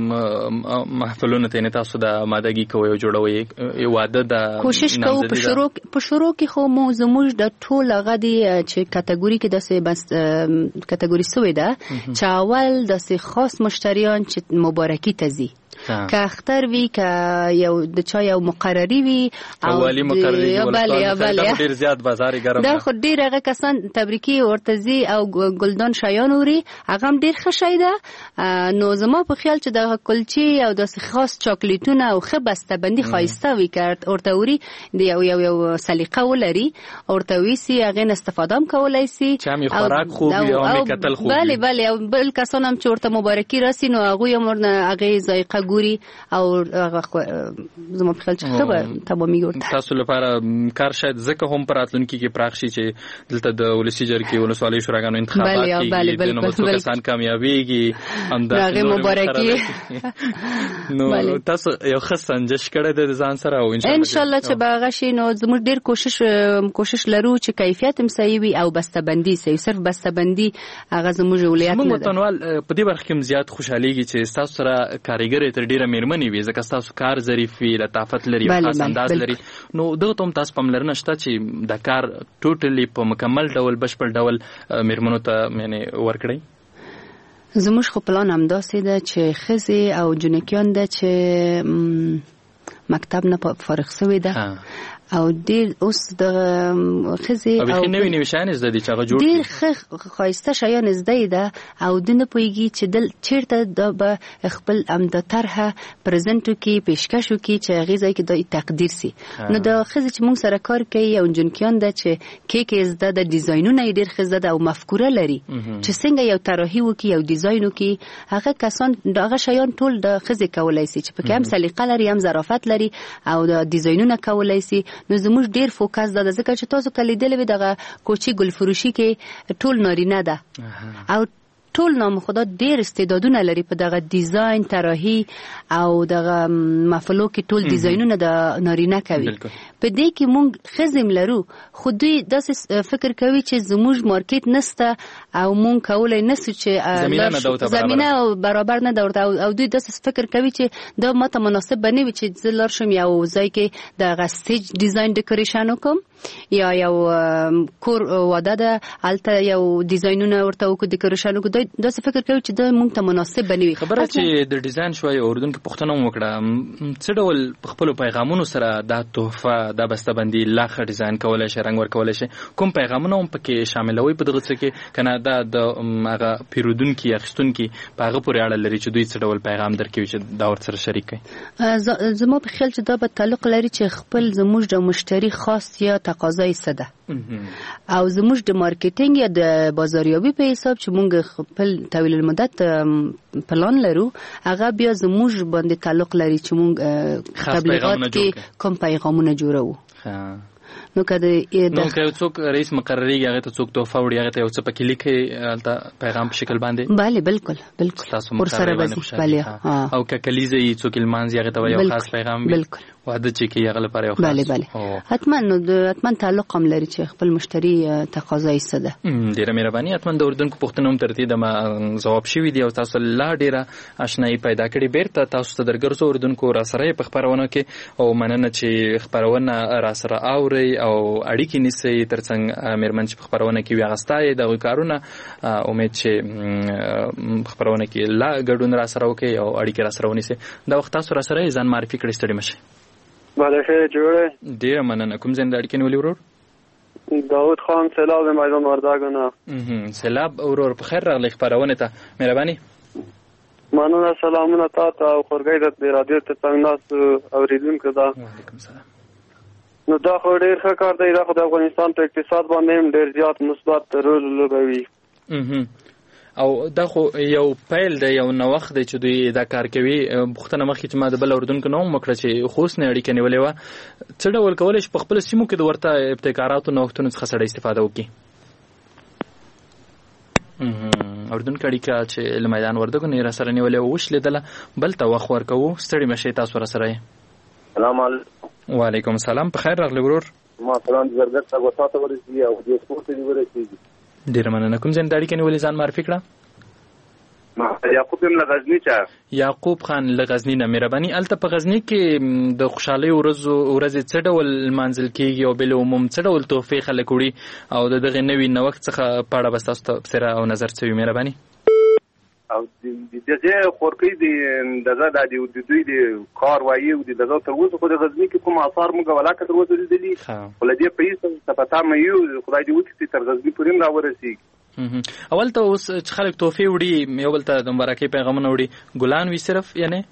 محفلونو ته تاسو د مادګي کوي او جوړوي واده د کوشش کوو په شروع په شروع کې خو مو زموږ د ټول غدي چې کټګوري کې داسې بس کټګوري سوې ده چې اول داسې خاص مشتریان چې مبارکي تزي که اختر وی که یو د چا یو مقرری وی اولی مقرری بله بله ډیر زیات بازار ګرم دا خو ډیر هغه کسان تبریکی ورتزي او ګلدان شایان وري هغه هم ډیر ښه شي ده نو زما په خیال چې د کلچي او د خاص چاکلیټونه او خه بسته‌بندي خاصه وی کړ ورته وري د یو یو یو سلیقه ولري ورته وی سي هغه استفاده هم کولای سي چې می خوراک خوب یا می قتل خوب بله بله او بل کسان هم چې ورته مبارکي راسي نو هغه هم هغه ذایقه ګوري او هغه زما په خیال چې خبر تمامي ورته تاسو لپاره کار شاید ځکه هم پراتلونکي کې پراخ شي چې دلته د ولسی جرګې ولسوالۍ شوراګانو انتخابات کې د نو څو کسان کامیابیږي همداسې مبارکي نو تاسو یو خصنجش کړه د ځان سره او ان شاء الله چې باغ شي نو زموږ ډیر کوشش کوشش لرو چې کیفیت هم صحیح وي او بسته‌بندي صحیح صرف بسته‌بندي هغه زموږ ولایت نه موږ متنوال په دې برخه کې زیات خوشاليږي چې تاسو سره کاریګر تر ډیره میرمنې وي ځکه تاسو کار ظریف وي لطافت لري او خاص انداز لري نو دغه ته هم تاسو پاملرنه شته چې د کار ټوټلی په مکمل ډول بشپړ ډول میرمنو ته یعنی ورکړئ زموږ خو پلان همداسې ده چې ښځې او جنکیان ده چې مکتب نه فارغ شوي ده او ډیر اوس د ښځې او نوې نوې شیان زده دي چې هغه جوړ ډیر ښایسته شیان زده ده او د نه پوهېږي چې دل چیرته دا به خپل همدا طرحه پرزنټ وکړي پیشکش وکړي چې هغې ځای کې دا تقدیر سي نو د ښځې چې موږ سره کار کوي او جنکیان ده چې کیک زده ده ډیزاینونه یې ډېر ښه زده ده او مفکوره لري چې څنګه یو طراحي وکړي او ډیزاین وکړي هغه کسان هغه شیان ټول د ښځې کولی سي چې پکې هم سلیقه لري هم ظرافت لري او د ډیزاینونه کولی سي نو زموږ ډیر فوکس ده ځکه چې تاسو کله لیدلې وي دغه کوچي ګلفروشي کې ټول نارینه ده او ټول نامخدا ډیر استعدادونه لري په دغه ډیزاین طراحي او دغه مفلو کې ټول ډیزاینونه د نارینه کوي په دې کې مونږ خزم لرو خو دوی داسې فکر کوي چې زموږ مارکیټ نسته او مونږ کولای نسو چې زمینه برابر نه ده او دوی داسې فکر کوي چې دا ماته مناسب به نه وي چې زه لاړ شم یو ځای کې دغه سټیج ډیزاین ډیکوریشن وکړم یا یو کور واده ده هلته یو ډیزاینونه ورته وکړو ډیکوریشن وکړو داسې فکر کوي چې دا مونږ ته مناسب به نه وي خبره چې د ډیزاین شوی اردن کې پوښتنه مو وکړه څه ډول په خپلو پیغامونو سره دا تحفه دا بسته بندي لا ښه ډیزاین کولی شي رنګ ورکولی شي کوم پیغامونه هم پکې شاملوي په دغه څه کې که نه دا د هغه پیرودونکي اخیستونکي په هغه پورې اړه لري چې دوی څه ډول پیغام درکوي چې دا ورسره شریک کړي زما په خیال چې دا به تعلق لري چې خپل زموږ د مشتري خاص یا تقاضای څه ده او زموږ د مارکیټینګ یا د بازاریابي په حساب چې موږ خپل طویل المدت پلان لرو هغه بیا زموږ باندې تعلق لري چې موږ تبلیغات کې کوم پیغامونه جوړو نو کده نو که څوک رئیس مقرریږي هغه ته څوک تحفه وړي هغه ته یو څه پکې لیکي هلته پیغام په شکل باندې بله بالکل بالکل ورسره به بله او که کلیزه یې څوک لمانځي هغه ته یو خاص پیغام وي بالکل واده چې کوي هغه لپاره یو خاص بله بله حتما نو حتما تعلق هم لري چې خپل مشتری تقاضا یې څه ده ډیره مهرباني حتما د اردن کو پوښتنه هم ترتیب د جواب شوي دي او تاسو لا ډیره آشنایی پیدا کړې بیرته تاسو ته درګرځو اردن کو را سره په خبرونه کې او مننه چې خبرونه را سره اوري او اړیکې نیسي ترڅنګ میرمن چې خبرونه کې ویاغستای د کارونه امید چې خبرونه کې لا ګډون را سره وکي او اړیکې را سره ونیسي دا وخت تاسو را سره ځان معرفي کړئ ستړي مشي بله خیر جوړه ډیره مننه کوم ځای د اړیکې نیولې ورور داود خان سیلاب میدان وردګونه سیلاب ورور په خیر راغلی خبرونه ته مهرباني مننه سلامونه تاسو او خورګۍ د رادیو ته څنګه ناس اوریدونکو دا وعلیکم السلام نو دا خو ډیر ښه کار دی دا خو د افغانستان په اقتصاد باندې هم ډیر زیات مثبت رول لوبوي او دا خو یو پیل دی یو نوښت دی چې دوی دا کار کوي پوښتنه مخکې چې ما د بل اردونکو نه هم وکړه چې خوست نه اړیکه نیولې وه څه ډول کولی شي په خپلو سیمو کې د ورته ابتکاراتو نوښتونو څخه سړی استفاده وکړي اردن کې اړیکه چې له میدان وردګو نه یې را سره نیولې وه اوس لیدله بل ته وخت ورکوو ستړي مه شئ تاسو را سره یې سلام علیکم وعلیکم السلام په خیر راغلی ورور ما سلام د زرګر څخه وساته ورسېږي او د سپورت دی ورسېږي ډېره مننه کوم ځای د اړیکې نیولې ځان معرفي کړه ما یعقوب یم له غزني چا یعقوب خان له غزني نه مهرباني هلته په غزني کې د خوشحالۍ ورځو ورځې څه ډول لمانځل کېږي او بالعموم څه ډول تحفې خلک وړي او د دغې نوي نوښت څخه په اړه به ستاسو تبصره او نظر څه وي مهرباني او د دې خورکۍ د دغه د دوی د کاروایي او د دغه تر اوسه خو د غزني کې کوم آثار موږ ولاکه تر اوسه لیدلي خو له دې په هیڅ څه پتا مې یو خدای دې وکړي تر غزني پورې هم راورسېږي اول ته اوس چې خلک تحفې وړي یو بل ته د مبارکۍ پیغامونه وړي ګلان وي صرف یعنی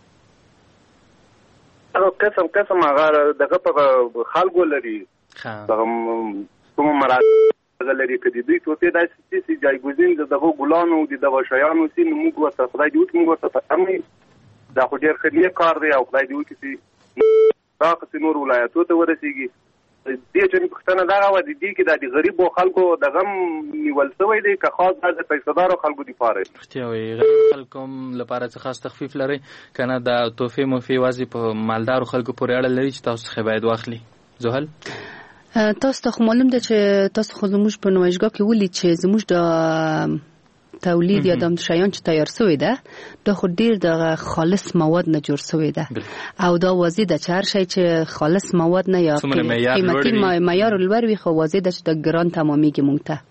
هغه قسم قسم هغه دغه په خلکو لري دغه کوم مراد لري کدي دوی ټوټه داسې چې جایګوزین دغه ګلانو د دغه شیانو سین موږ ورته خدای دې وکړي موږ ورته پامې دا خو ډېر ښه کار دی او خدای دې وکړي چې راقص نور ولایتو ته ورسېږي دې چې پښتنه دا و دي کې د غریب او خلکو د غم نیول شوی دی که خاص د پیسادار خلکو لپاره اختیار وي غریب خلکو لپاره څه خاص تخفیف لري کنه د توفیق مفي وازي په مالدار خلکو پورې اړه لري چې تاسو څخه باید واخلي زهل تاسو ته خو معلوم ده چې تاسو خو زموږ په نمایشګاه کې ولید چې زموږ د تولید یا د شیان چې تیار شوی ده دا خو ډیر د خالص مواد نه جوړ شوی ده او دا واضح ده چې هر شی چې خالص مواد نه یا قیمتي معیار لوړ وي خو واضح ده چې د ګران تمامېږي مونږ ته.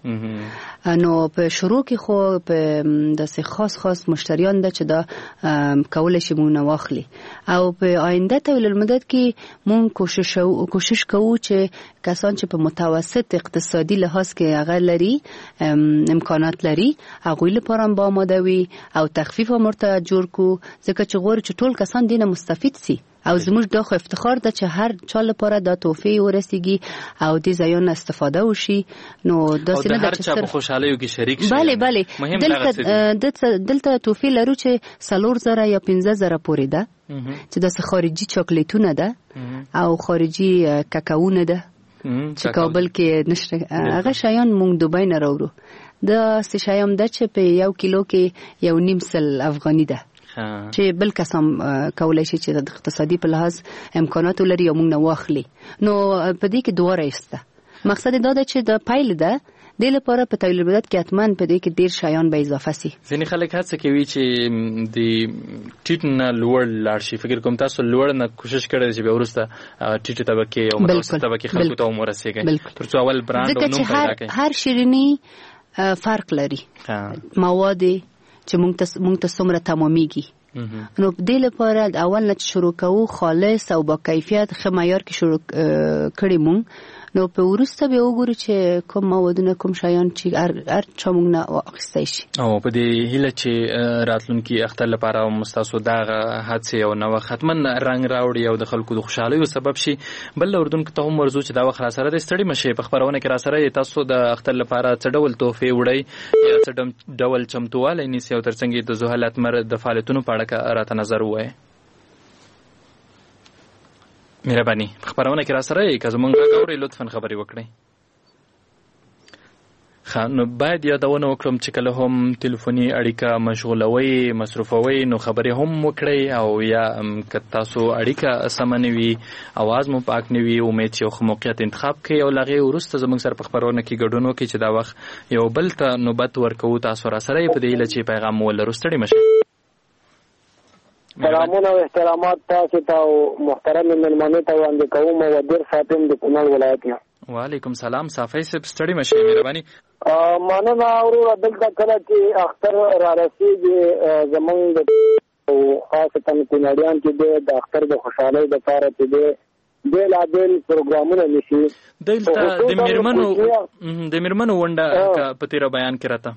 نو په شروع کې خو په داسې خاص خاص مشتریان ده چې دا کولای شي مونږ نه واخلي او په آینده طویل المدت کې مونږ کوشش کوشش کوو چې کسان چې په متوسط اقتصادي لحاظ کې هغه لري امکانات لري هغوی لپاره هم با آماده وي او تخفیف هم ورته جوړ کو ځکه چې غواړو چې ټول کسان دینه مستفید سي او زموږ دا خو افتخار ده چې هر چا لپاره دا تحفې ورسیږي او دې ځایونو استفاده وشي. نو داسې نه ده چې هر چا په خوشحالیو کې شریک شي. بله بله دلته دلته تحفې لرو چې څلور زره یا پنځه زره پورې ده چې داسې خارجي چاکلیټونه ده او خارجي کاکاونه ده چې کابل کې نشته. هغه شیان مونږ دوبۍ نه راوړو. دا څه شیان ده چې په یو کیلو کې یو نیم سل افغاني ده چې بل کس هم کولای شي چې د اقتصادي په لحاظ امکانات لري او موږ نه واخلي. نو په دې کې دوه رایسته مقصد دا ده چې د پایل ده د لپاره په تولید بدات کې اتمن په دې کې ډیر شیان به اضافه سي. ځینې خلک هڅه کوي چې د ټیټ نه لوړ لاړ شي. فکر کوم تاسو لوړ نه کوشش کړئ چې به ورسته ټیټ طبقه او متوسط طبقه خلکو ته ورسیږي تر څو اول برانډ او نوم پیدا کړي. هر شیرینی فرق لري مواد چې مونږ ته مونږ ته څومره تمامېږي. نو دې لپاره اول نه شروع کوو خالص او با کیفیت ښه معیار کې شروع کړی مونږ. نو په وروسته به وګورو چې کوم موادونه کوم شیان چې هر چا مونږ نه واخیستی شي. او په دې هیله چې راتلونکي اختر لپاره مستاسو دغه هڅې او نوښت حتما رنګ راوړي او د خلکو د خوشحالۍ سبب شي. بل اردوونکو ته هم ورځو چې دا وخت را سره د ستړي مشي په خبرونه کې را سره تاسو د اختر لپاره څه ډول تحفې وړئ یا څه ډول چمتووالی نیسئ او ترڅنګ د زحلت مر د فعالیتونو په اړه راته نظر ووایئ. مهرباني خبرونه کې را سره یې که زمونږ غږ اورئ لطفا خبرې وکړئ. ښه نو باید یادونه وکړم چې کله هم تلیفوني اړیکه مشغولوئ مصروفوئ نو خبرې هم وکړئ او یا که تاسو اړیکه سمه نه وي اواز مو پاک نه وي امید چې یو ښه موقعیت انتخاب کړئ او له هغې وروسته زموږ سره په خبرونه کې ګډون وکړئ چې دا وخت یو بل ته نوبت ورکوو تاسو را سره یې په دې هیله چې پیغام مو ولرو. ستړي مشئ. سلامونه او احترامات تاسو ته او محترم مېلمنو ته وړاندې کوم او ودیر صاحب د کونړ ولایت نه. وعلیکم سلام صافی صاحب ستړي مشئ مهرباني. مننه وروره دلته کله چې اختر را رسېږي زموږ د خاصتا کونړیان چې دی د اختر د خوشحالۍ دپاره چې دی بېلابېل پروګرامونه نیسي. دلته د مېرمنو د مېرمنو ونډه په تېره بیان کې راته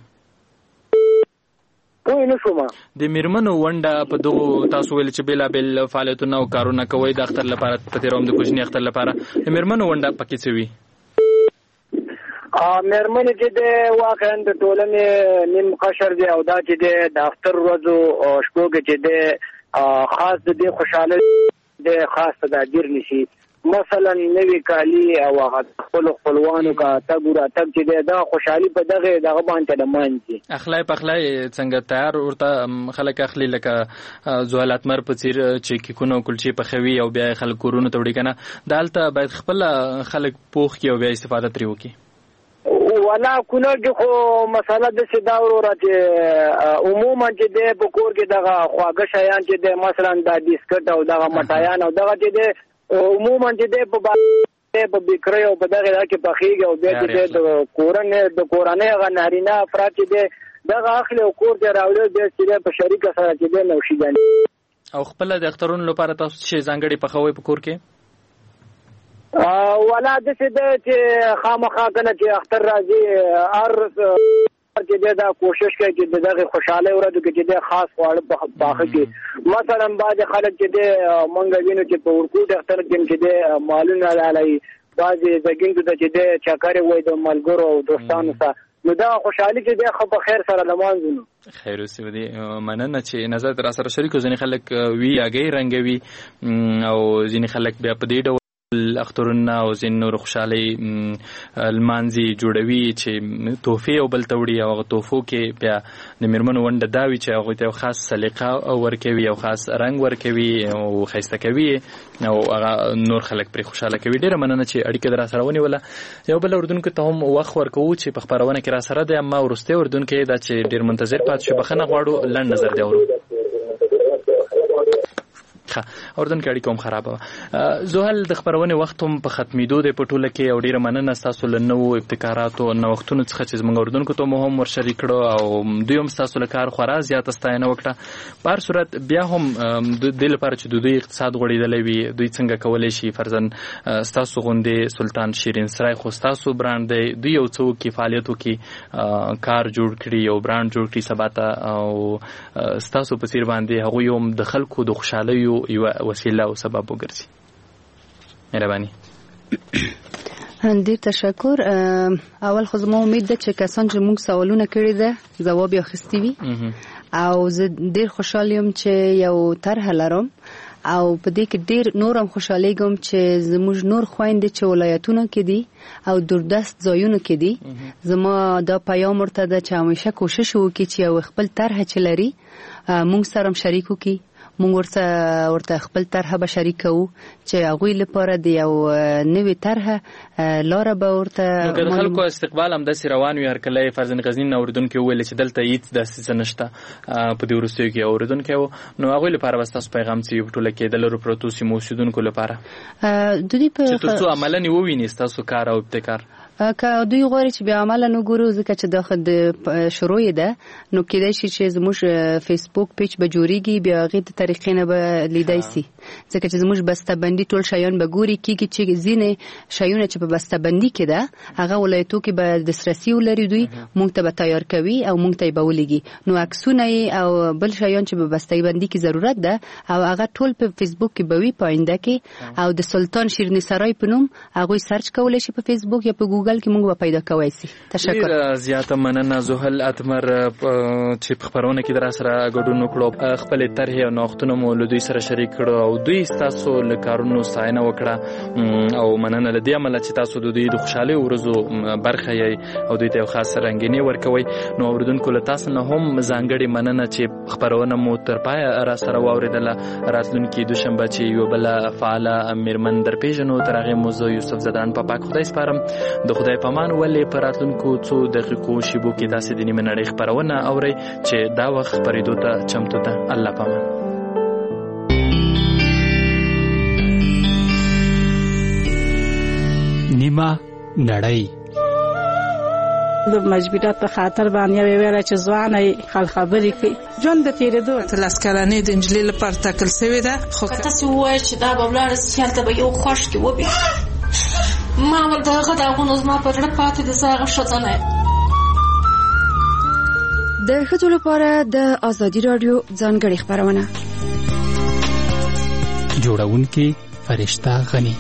پوه نه شوم. د مېرمنو ونډه په دغو تاسو ویل چې بېلابېل فعالیتونه او کارونه کوئ د اختر لپاره په تېره هم د کوچني اختر لپاره د مېرمنو ونډه پکې څه وي؟ مېرمنې چې دی واقعا د ټولنې نیم قشر دی او دا چې دی د اختر ورځو شپو کې چې دی خاص د دې خوشحالۍ دی خاص تدابیر نیسي. مثلا نوی کالی او خپل خپلوانو کا تګ راتګ چې دی دا خوشحالي په دغه دغه باندې د مانځي. اخلای پخلای څنګه تیار ورته خلک اخلي لکه زوالات مر په څیر چې کیکونو کلچې پخوي او بیا خلک کورونو ته وړي کنه دالته باید خپل خلک پوخ کی او بیا استفاده ترې وکړي. ولا کونړ کې خو مسله داسې دا وروره چې عموما چې دی په کور کې دغه خواږه شیان چې دی مثلا دا بسکټ او دغه مټایان او دغه چې دی عموما چې دی په په بیکرۍ او په دغه ځای کې پخېږي او بیا چې دی د کورنۍ د کورنۍ هغه نارینه افراد چې دی دغه اخلي او کور ته راوړي بیا چې دی په شریکه سره چې دی نوشیګانې او خپله د اخترونو لپاره تاسو څه ځانګړي پخوئ په کور کې؟ ولا داسې دی چې خامخا کله چې اختر راځي هر چې دی دا کوشش کوي چې د دغې خوشحالۍ ورځو کې چې دی خاص خواړه پاخه کړي. مثلا بعضې خلک چې دی موږ وینو چې په ورکوټ اختر کې چې دی مالونه ډالوي بعضې زګینګو ته چې دی چکرې وایي د ملګرو او دوستانو سره نو دا خوشحالي چې دی ښه په خیر سره لمانځو. خیر اوسې ودې مننه چې نظر در سره شریک ځینې خلک وي هګۍ رنګوي او ځینې خلک بیا په دې ډول اخترونه او ځین نور خوشحالي لمانځي جوړوي چې تحفې او بل ته وړي او هغه تحفو کې بیا د میرمنو ونډه دا وي چې هغوی ته یو خاص سلیقه ورکوي او خاص رنګ ورکوي او ښایسته کوي او هغه نور خلک پرې خوشحاله کوي. ډېره مننه چې اړیکه در سره ونیوله. یو بل اردوونکو ته هم وخت ورکوو چې په خپرونه کې را سره دی، اما وروستی اردوونکی دا چې ډېر منتظر پاتې شو، بخښنه غواړو، لنډ نظر دی اورو. اردن کې اړیکه هم خرابه وه. زحل د خپرونې وخت هم په ختمېدو دی په ټوله کې، او ډېره مننه ستاسو له نوو ابتکاراتو او نوښتونو څخه چې زموږ اردوونکو ته مو هم ورشریک کړو او دوی هم ستاسو له کار خورا زیاته ستاینه وکړه. په هر صورت بیا هم د دې لپاره چې د دوی اقتصاد غوړېدلی وي، دوی څنګه کولی شي فرضاً ستاسو غوندې سلطان شیرین سرای خو ستاسو برانډ دی، دوی یو څه وکړي فعالیت وکړي، کار جوړ کړي، یو برانډ جوړ کړي سبا ته، او ستاسو په څېر باندې هغوی هم د خلکو د خوشحالیو یوه وسیله او سبب وګرځي. مهرباني. ډېر تشکر. اول خو زما امید ده چې کسان چې موږ سوالونه کړي ده ځواب یې اخیستی وي، او زه ډېر خوشحال یم چې یو طرحه لرم او په دې کې ډېر نورم خوشحالیږم چې زموږ نور خویندې چې ولایتونو کې دي او دوردست ځایونو کې دي، زما دا پیام ورته ده چې همیشه کوشش وکړي چې یو خپل طرحه چې لري موږ سره هم شریک وکړي، موږ ورته ورته خپل طرحه به شریک کوو چې هغوی لپاره د یو نوې طرحه لاره به ورته نو د خلکو استقبال همداسې روان وي. هرکله فرضاً غزني نه اورېدونکي وویل چې دلته هېڅ داسې څه نشته په دې وروستیو کې اورېدونکی و، نو هغوی لپاره به ستاسو پیغام څه وي په ټوله کې د لرو پرتو سیمو اوسېدونکو لپاره چې تر څو عملاً یې وویني ستاسو کار او ابتکار؟ که دوی غواړي چې بیا عمله نو ګورو، ځکه چې دا د شروع ده، نو کېدای شي چې زموږ فیسبوک پیج به جوړیږي، بیا هغې د طریقې نه به لیدای سي، ځکه چې زموږ بسته‌بندي ټول شیان به ګوري کېږي چې ځینې شیونه چې په بسته‌بندي کې ده هغه ولایتو کې به دسترسي ولري، دوی موږ ته به تیار کوي او موږ ته یې به ولیږي، نو عکسونه یې او بل شیان چې په بسته‌بندي کې ضرورت ده او هغه ټول په فیسبوک کې به وي په آینده کې، او د سلطان شیرین سرای په نوم هغوی سرچ کولی شي په فیسبوک یا په ګوګل کې موږ به پیدا کوی سي. تشکر. ډېره زیاته مننه زحل اتمر چې په خپرونه کې در سره ګډون وکړو، خپلې طرحې او نوښتونه مو له دوی سره شریک کړو او دوی ستاسو له کارونو ستاینه وکړه، او مننه له دې امله چې تاسو د دوی د خوشحالۍ ورځو برخه یې او دوی ته یو خاص رنګیني ورکوئ. نو اورېدونکو له تاسو نه هم ځانګړې مننه چې خپرونه مو تر پایه را سره واورېدله. راتلونکي دوشنبه چې یوه بله فعاله میرمن درپېژنو، تر هغې مو زه یوسف زدران په پاک خدای سپارم. د خدای پامان ولې په راتلونکو څو دقیقو شیبو کې داسې د نیمه نړۍ خپرونه اورئ چې دا وخت خپرېدو ته چمتو ده. الله پامان. نیمه نړۍ د مجبوریت په خاطر باندې ویل چې ځوانه خل خبرې کوي ژوند د تیرېدو تلاس کلنې د انجلۍ لپاره ټاکل شوې ده، خو که تاسو ووایئ چې دا به ولاړه سي هلته به یو خوښ کې وبي، ما ول دغه داغونو زما په زړه پاتې د زه هغه ښځه نه یم. د ښځو لپاره د ازادي راډیو ځانګړې خپرونه. جوړونکې فرشته غني.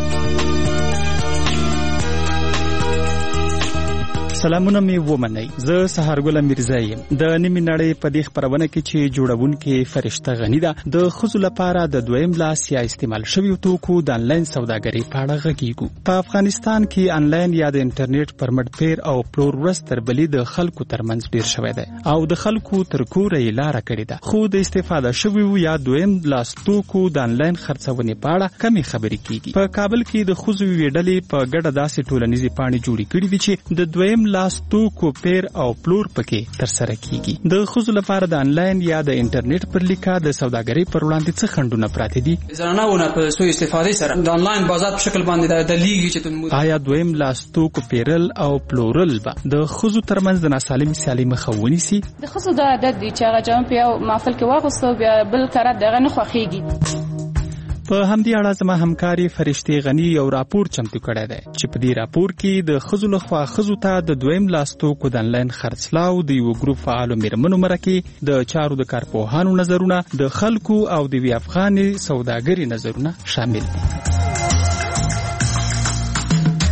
سلامونه می ومنئ. زه سهارګل میرزا یم. د نیمه نړۍ په دې خبرونه کې چې جوړونکې فرشته غني ده، د ښځو لپاره د دویم لاس یا استعمال شویو توکو د انلاین سوداګرۍ په اړه غږیږو. په افغانستان کې انلاین یا د انټرنیټ پرمټ پیر او پلور ورځ تر بلې د خلکو ترمنځ ډیر شوی دی او د خلکو تر کوره یې لاره کړې ده، خو د استفاده شویو یا دویم لاس توکو د انلاین خرڅونې په اړه کمې خبرې کیږي. په کابل کې د ښځو یوې ډلې په ګډه داسې ټولنیزې پاڼې جوړې کړې دي چې د دویم لاس توکو پیر او پلور پکې ترسره کیږي. د ښځو لپاره د انلاین یا د انټرنیټ پر لیکه د سوداګرۍ پر وړاندې څه خنډونه پراته دي؟ زنانه‌ونه په سوء استفادې سره د انلاین بازار په شکل باندې د لیږي چې آیا دویم لاس توکو پیرل او پلورل به د ښځو ترمنځ د ناسالم سیالي مخه ونیسي؟ د ښځو دا عادت دی چې هغه جام په یو محفل کې واغوستو بیا بل طرف دغه نه خوښیږي. په همدې اړه زما همکاري فرشتي غني یو راپور چمتو کړی دی چې په دې راپور کې د ښځو لخوا ښځو ته د دویم لاس توکو د انلاین خرڅلاو د یو ګروپ فعالو میرمنو مرکې، د چارو د کارپوهانو نظرونه، د خلکو او د وی افغاني سوداګري نظرونه شامل دي. د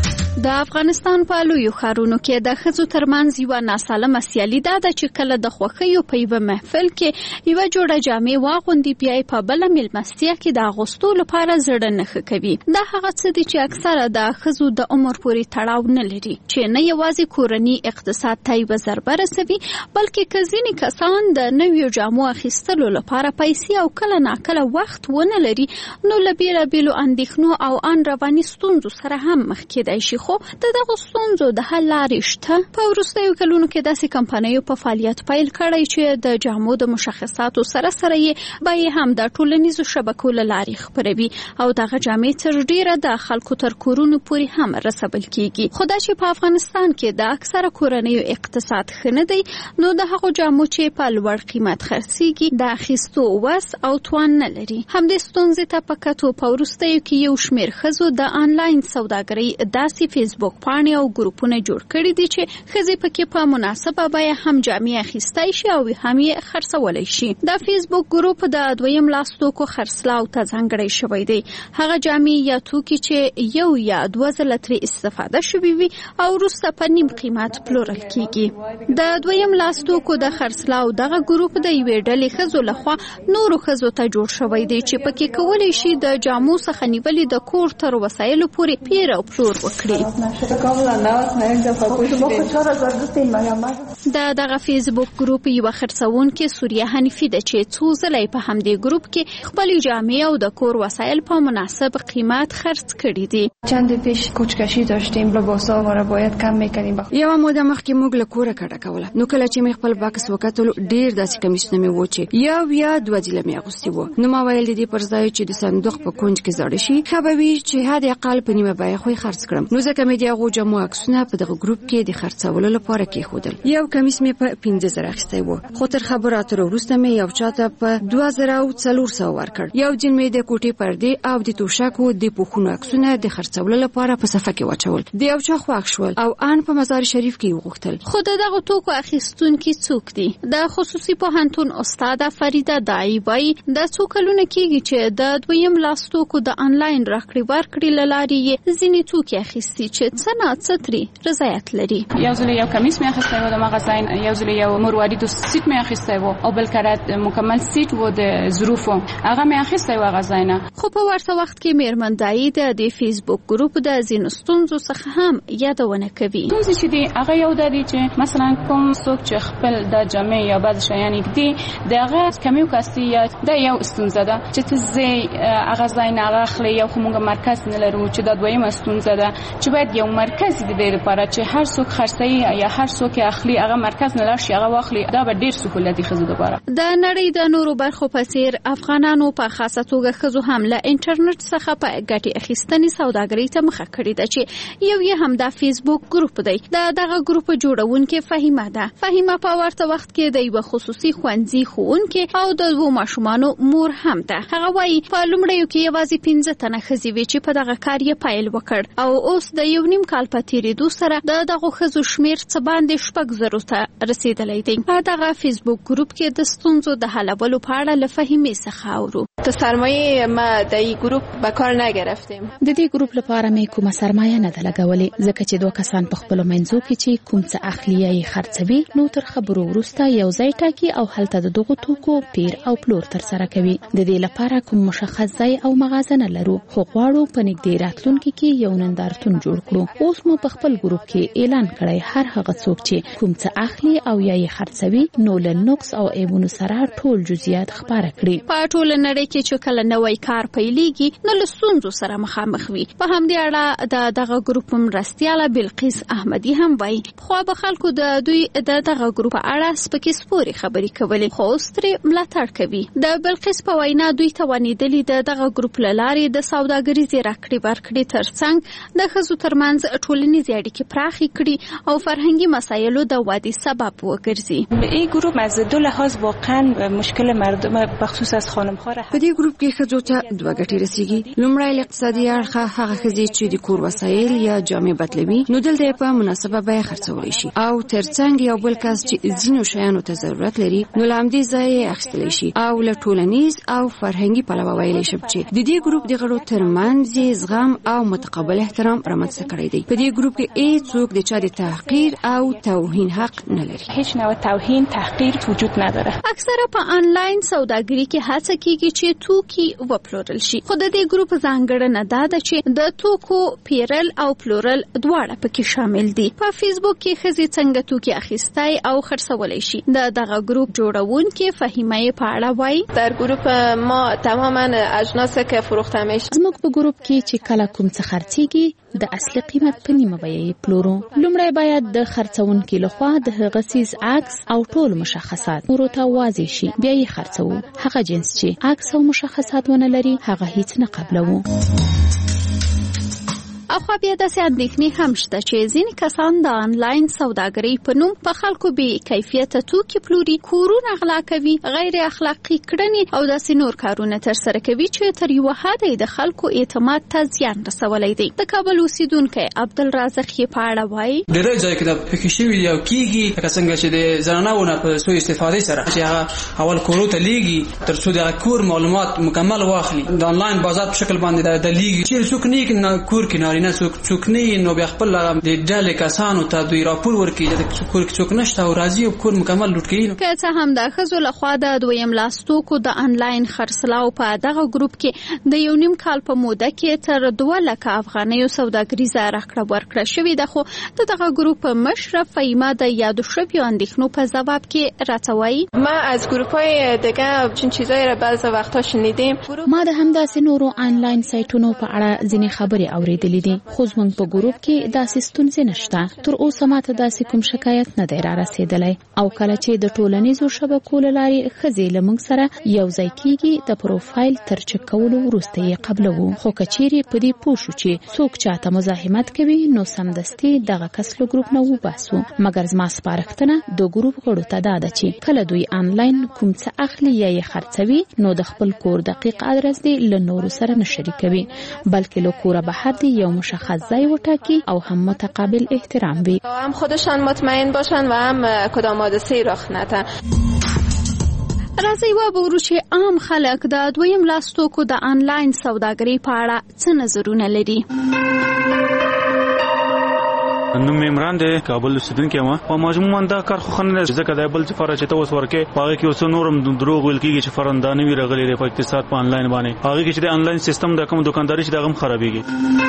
د افغانستان په لویو ښارونو کې د ښځو ترمنځ یوه ناسالمه سیالي ده چې کله د خوښیو په یوه محفل کې یوه جوړه جامې واغوندي بیا یې په بله میلمستیا کې د اغوستو لپاره زړه نښه کوي. دا هغه څه دي چې اکثره د ښځو د عمر پورې تړاو نه لري چې نه یوازې کورني اقتصاد ته یوه ضربه رسوي بلکې که ځینې کسان د نویو جامو اخیستلو لپاره پیسې او کله ناکله وخت ونه لري نو له بېلابېلو اندېښنو او ان رواني ستونزو سره هم مخ کېدای شي. خو د دغو ستونزو د حل لارې شته. په وروستیو کلونو کې داسې کمپنیو په فعالیت پیل کړی چې د جامو د مشخصاتو سره سره یې بیې هم د ټولنیزو شبکو له لارې خپروي او دغه جامې تر ډیره د خلکو تر کورونو پورې هم رسول کیږي. خو دا چې په افغانستان کې د اکثره کورنیو اقتصاد ښه نه دی نو د هغو جامو چې په لوړ قیمت خرڅیږي د اخیستو وس او توان نه لري. همدې ستونزې ته په کتو په وروستیو کې یو شمېر ښځو د آنلاین سوداګرۍ داسې فیسبوک پاڼې او ګروپونه جوړ کړي دي چې ښځې پکې په مناسبه بیه هم جامې اخیستی شي او هم یې خرڅولی شي. دا فیسبوک ګروپ د دویم لاس توکو خرڅلاو ته ځانګړی شوی دی. هغه جامې یا توکي چې یو یا دوه ځله ترې استفاده شوي وي او وروسته په نیم قیمت پلورل کیږي. د دویم لاس توکو د خرڅلاو دغه ګروپ د یوې ډلې ښځو لخوا نورو ښځو ته جوړ شوی دی چې پکې کولی شي د جامو څخه نیولې د کور تر وسایلو پورې پیر او پلور وکړي. دا دغه فیسبوک ګروپ یوه خرڅوونکې سوریه حنیفي ده چې څو ځله په همدې ګروپ کې خپلې جامې او د کور وسایل په مناسب قیمت خرڅ کړي دي. چند پیش کوچکشی داشتیم لباسا ما را باید کم میکنیم. یوه موده مخکې موږ له کوره کډه کوله نو کله چې مې خپل باکس وکتل ډیر داسې کمیسونه مې و چې یو یا دوه ځله مې اغوستي وو. نو ما ویل دې پر ځای چې د صندوق په کونج کې زاړه شي ښه به وي چې حد اقل په نیمه بیه خو یې خرڅ کړم. نو ځکه مې د هغو جامو عکسونه په دغه ګروپ کې د خرڅولو لپاره کېښودل. یو کمیس مې په پنځه زره اخیستی و خو تر خبرو اترو وروسته مې یو چاته په دوه زره او څلور سوه ورکړ. یو جین مې د کوټې پردې او د توشکو د پوښونو عکسونه د خرڅولو لپاره په صفحه کې واچول. د یو چا خوښ شول او ان په مزار شریف کې وغوښتل. خو د دغو توکو اخیستونکي څوک دي؟ د خصوصي پوهنتون استاده فریده داعی وایي دا څو کلونه کېږي چې د دویم لاس توکو د آنلاین راکړې ورکړې له لارې یې ځینې توکي اخیستي چې څه نه څه ترې رضایت لري. یو ځل یو کمیس مې اخیستی و د مغازین، یو ځل یو مروارید سیټ مې اخیستی و او بل کرت مکمل سیټ و د ظروفو هغه مې اخیستی و غزاینه. خو په ورته وخت کې میرمن داعی د دې فیسبوک ګروپ د ځینو ستونزو څخه هم یادونه کوي. ستونزې چې دي هغه یو دا دي چې مثلا کوم څوک چې خپل د جامې یا بعض شیان دي د هغه کمیو کاسي یا د یو ستونزه ده چې ته زی هغه ځای نه هغه اخلي. یو خو موږ مرکز نه لرو چې دا دویمه ستونزه ده چې باید یو مرکز د دې لپاره چې هر څوک خرڅي یا هر څوک اخلي هغه مرکز نه لاشي هغه واخلي. دا به ډیر سهولتي خزو لپاره. د نړۍ د نورو برخو په څیر افغانانو په خاصه توګه خزو هم له انټرنیټ څخه په ګټې اخیستنې سوداګرۍ ته مخه کړې ده چې یو یې هم د فیسبوک ګروپ دی. دا دغه ګروپ جوړونکې فهیمه ده. فهیمه په ورته وخت کې د یو خصوصي ښوونځي ښوونکې او د دوه ماشومانو مور هم ده. هغه وایي په لومړیو کې یوازې پنځه تنه ښځې وې چې په دغه کار یې پیل وکړ او اوس د یو نیم کال په تېرېدو سره د دغو ښځو شمېر څه باندې شپږ زرو ته رسېدلی دی. په دغه فیسبوک ګروپ کې د ستونزو د حلولو په اړه له فهیمې څخه اورو. تا سرمایه ما د این گروپ به کار نگرفتیم. د دې ګروپ لپاره مې کومه سرمایه نه ده لګولې ځکه چې دوه کسان په خپلو منځو کې چې کوم څه اخلي یې خرڅوي نو تر خبرو وروسته یو ځای ټاکي او هلته د دغو توکو پیر او پلور ترسره کوي. د دې لپاره کوم مشخص ځای او مغازه نه لرو خو غواړو په نږدې راتلونکي کې یو نندارتون جوړ کړو. اوس مو په خپل ګروپ کې اعلان کړی هر هغه څوک چې کوم څه اخلي او یا یې خرڅوي نو له نوکس او ایبونو سره ټول جزئیات خبره کړي. په ټول نړۍ کې چې کله نوی کار پیلېږي نو له ستونزو سره مخامخ وي. په همدې اړه د دغه ګروپ مرستیاله بلقیس احمدي هم وایي خو به خلکو د دوی د دغه ګروپ په اړه سپکې سپورې خبرې کولې خو اوس ترې ملاتړ کوي. د بلقیس په وینا دوی توانېدلي د دغه ګروپ له لارې د سوداګریزې راکړې ورکړې ترڅنګ د ښځو ترمنځ ټولنیزې اړیکې پراخې کړي او فرهنګي مسایلو د ودې سبب وګرځي. این گروپ از دو لحاظ واقعا مشکل مردم بخصوص از خانم‌ها را په دې ګروپ کې ښځو ته دوه ګټې رسیږي. لومړی اقتصادي اړخ، هغه ښځې چې د کور وسایل یا جامې بدلوي نو دلته په مناسبه بیه خرڅولی شي، او ترڅنګ یو بل کس چې ځینو شیانو ته ضرورت لري نو له همدې ځایه اخیستلی شي. او له ټولنیز او فرهنګي پلوه ویلی شم چې د دې ګروپ د غړو ترمنځ زغم او متقابل احترام رامنځته کړی دی. په دې ګروپ کې هیڅوک د چا د تحقیر او توهین حق نه لري. هیڅ نوع توهین تحقیر وجود نداره. اکثره په آنلاین سوداګري کې هڅه کیږي چې توکي وپلورل شي، خو د دې ګروپ ځانګړنه دا ده چې د توکو پیرل او پلورل دواړه پکې شامل دي. په فیسبوک کې ښځې څنګه توکي اخیستی او خرڅولی شي. د دغه ګروپ جوړونکې فهیمه په اړه وایي: در ګروپ ما تماما اجناس که فروخته میشه. زموږ په ګروپ کې چې کله کوم څه خرڅيږي د اصلي قیمت په نیمه بیه پلورو. لومړی باید د خرڅونکو لخوا د هغه سیز عکس او ټول مشخصات ورته واضح شي، بیا یې خرڅو. هغه جنس چې عکس او مشخصات ونه لري هغه هیڅ نه قبلوو. اخوا بیا داسې اندېښنې هم شته چې ځینې کسان د آنلاین سوداګرۍ په نوم په خلکو بې کیفیته توکي پلوري، کورونه غلا کوي، غیر اخلاقي کړنې او داسې نور کارونه ترسره کوي چې تر یوه حده د خلکو اعتماد ته زیان رسولی دی. د کابل اوسیدونکی عبدالرازق یې په اړه وایي: ډېری ځای کې د پکې شوي دي او کېږي لکه څنګه چې د زنانو نه په سوء استفادې سره چې هغه اول کورو ته لیږي تر څو د کور معلومات مکمل واخلي. د آنلاین بازار په شکل باندې د لیږي چې څوک نه کور کې نارینه څوک څوک نه نو بیا خپل د ډلې کسانو ته دوی راپور ورکړي چې کور کې څوک نشته او راځي او کور مکمل لوټ کوي. که څه هم د ښځو لخوا د دویم لاس توکو د آنلاین خرڅلاو په دغه ګروپ کې د یو نیم کال په موده کې تر دوه لکه افغانیو سوداګریزه راکړه ورکړه شوې ده، خو د دغه ګروپ مشر فهیمه د یادو شویو اندېښنو په ځواب کې راته وایي: ما از ګروپ‌های دیگه چین چیزایی را بعضی وقتا شنیدیم. ما د همداسې نورو آنلاین سایټونو په اړه ځینې خبرې اورېدلې دي، خو زموږ په ګروپ کې داسې ستونزې نشته. تر اوسه ماته داسې کوم شکایت نه دی را رسېدلی. او کله چې د ټولنیزو شبکو له لارې ښځې له موږ سره یو ځای کېږي د پروفایل تر چک کولو وروسته یې قبلوو. خو که چیرې په دې پوه شو چې څوک چاته مزاحمت کوي نو سمدستي دغه کس له ګروپ نه وباسو. مګر زما سپارښتنه د ګروپ غړو ته دا ده چې کله دوی آنلاین کوم څه اخلي یا یې خرڅوي نو د خپل کور دقیق ادرس دی له نورو سره نه شریکوي، بلکې له کوره بهر دی یو مشخص ځای وټاکي او هم متقابل احترام وي. هم خودشان مطمئن باشن و هم کدام حادثه‌ای رخ نده. راځي وګورو چې عام خلک د دویم لاس توکو د آنلاین سوداګرۍ په اړه څه نظرونه لري. نوم عمران دی، کابل اوسیدونکی یم. په مجموعاً دا کار خو نه دی ځکه د بل سفاره چې ته اوس ورکې هغه کې اوس نورم دروغ ویل کېږي چې فرندانه وی راغلي دی په اقتصاد په آنلاین باندې. هغه کې چې د آنلاین سیستم د کوم دکانداري چې دغه خرابېږي.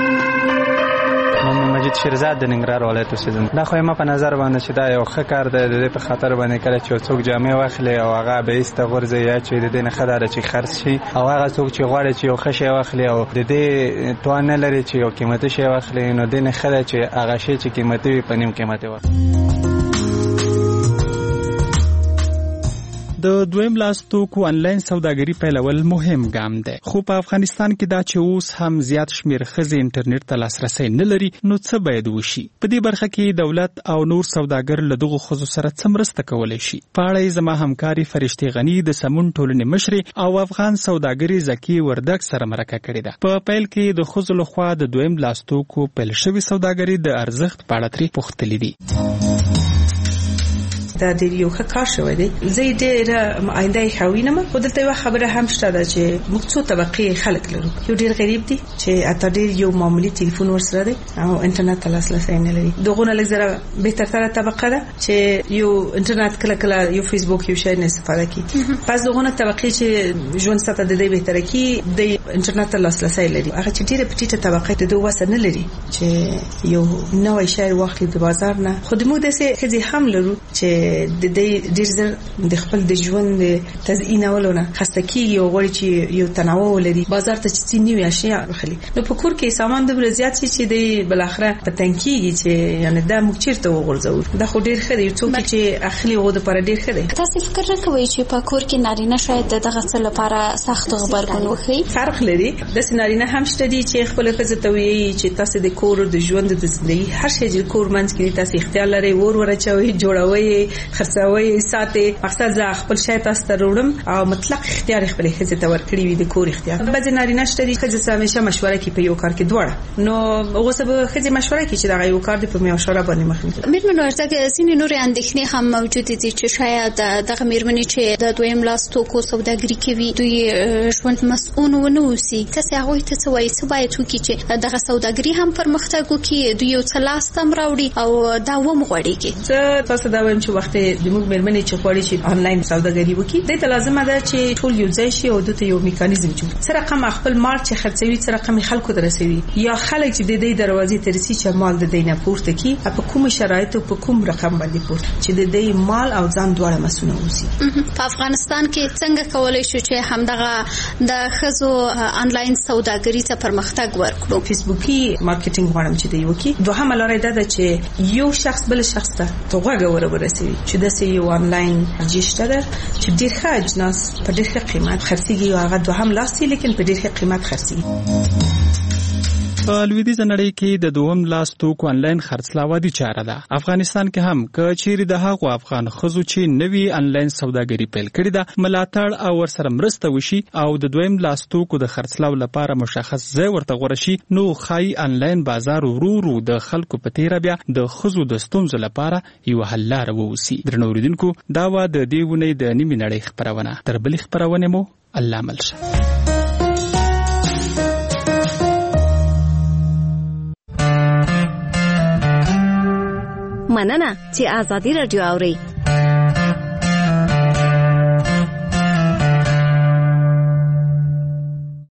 مجید شیرزاد د ننګرهار ولایت اوسیدونکی. دا خو ما په نظر باندې چې دا یو ښه کار دی د دې په خاطر باندې کله چې څوک جامې واخلي او هغه به ایسته غورځي یا چې د دې نه خدای چې خرڅ شي او هغه څوک چې غواړي چې یو ښه شی واخلي او د دې توان نه لري چې یو قیمتي شی واخلي نو دې نه خدای چې هغه شی چې قیمتي وي په نیم قیمتي واخلي. د دویم لاس توکو آنلاین سوداګري پیلول مهم ګام دی، خو په افغانستان کې دا چې اوس هم زیات شمیر ښځې انټرنیټ ته لاسرسی نه لري نو څه باید وشي؟ په دې برخه کې دولت او نور سوداګر له دغو ښځو سره څه مرسته کولی شي؟ په اړه یې زما همکاري فرشتې غني د سمون ټولنې مشرې او افغان سوداګرې زکي وردګ سره مرکه کړې ده. په پیل کې د ښځو لخوا د دویم لاس توکو پیل شوې سوداګري د ارزښت په اړه ترې پوښتلې دي. دا د یو ښه کار شوی دی. زه ډېره آینده خوینم، خو دلته یو خبره هم شته ده چې موږ څو طبقې خلک لرو. یو ډېر غریب دي چې اته ډېر یو معمولی ټلیفون ورسره دی او انټرنیټ ته لاسرسی نه لري. دغه لږ زره بهتره طبقه ده چې یو انټرنیټ کله کله یو فیسبوک یو شی نه استفاده کوي. پس دغه طبقې چې ژوند ساته د دې بهتره کی د انټرنیټ ته لاسرسی لري. هغه چې ډېر پټیټه طبقه د دوه وسه نه لري چې یو نوې شی واخلي د بازار نه. خو د موږ داسې خځې هم لرو چې د دې ډېر زر د خپل د ژوند تزیینولونه خسته کیږي او غواړي چې یو تنوع لري، بازار ته چې نیو اشیاء واخلي. نو په کور کې سامان د زیات شي چې د بل اخره په تنکیږي چې یعنی دا موږ چیرته وغورځو. دا خو ډېر ښه دی څوک چې اخلي غو د پر ډېر ښه دی. تاسو فکر نه کوئ چې په کور کې نارینه شاید دغه څه لپاره سخت غبرګون وکړي؟ فرق لري. د نارینه هم شته دي چې خپل ښځه ته وایي چې تاسو د کور د ژوند د زندګي هر شی د کور منځ کې تاسو اختیار لري ور ورچوي جوړوي خرڅوي ساتي. مقصد زه خپل شی تاسو ته وروړم او مطلق اختیار خپل ښځې ته ورکړی وي د کور اختیار. بعضې نارینه شته دي ښځې سره همیشه مشوره کوي په یو کار کې دواړه، نو هغه سبا ښځې مشوره کوي چې دا یو کار دی په مشوره باندې مخکې. میرمن ورته ځینې نور اندېښنې هم موجود دي چې شاید دغه میرمنې چې د دویم لاس توکو سوداګري کوي دوی ژوند مسؤل ونه اوسي. تاسو هغه ته څه وایي؟ څه باید وکړي چې دغه سوداګري هم پرمختګ وکړي، دوی یو څه لاس ته راوړي او دوام غواړي؟ زه تاسو دا وایم چې وخت د موږ میرمنې چې غواړي چې آنلاین سوداګري وکړي د ته لازمه ده چې ټول یو ځای شي او د ته یو میکانیزم جوړ کړي. سره کوم خپل مال چې خرڅوي سره کوم خلکو درسوي یا خلک چې د دې دروازې ترسي چې مال د دینه پورته کی په کوم شرایطو په کوم رقم باندې پورته چې د دې مال او ځان دواړه مسؤل اوسي. په افغانستان کې څنګه کولای شو چې همدغه د خزو آنلاین سوداګري ته پرمختګ ورکړو؟ فیسبوکي مارکیټینګ غواړم چې دی وکي. دوهمه لاره ده چې یو شخص بل شخص ته توګه ورسوي چې د سې یو آنلاین رجسټر ده چې ډېر ښه اجناس په ډېر ښه قیمت خرڅيږي او هغه دوهم لاس لیکن په ډېر ښه قیمت خرڅيږي. په لویدیځه نړۍ کې د دوهم لاس توکو آنلاین خرڅلاو دي چاره ده. افغانستان کې هم که چیرې د هغو افغان ښځو چې نوي آنلاین سوداګري پیل کړې ده ملاتړ او ورسره مرسته وشي او د دویم لاس توکو د خرڅلاو لپاره مشخص ځای ورته غوړه شي، نو ښایي آنلاین بازار ورو ورو د خلکو په تیره بیا د ښځو د ستونزو لپاره یوه حل لاره واوسي. درنو اوریدونکو، دا وه د دې اونۍ د نیمې نړۍ خپرونه. تر بلې خپرونې مو الله مل شه. مننه چې آزادي رادیو اوري.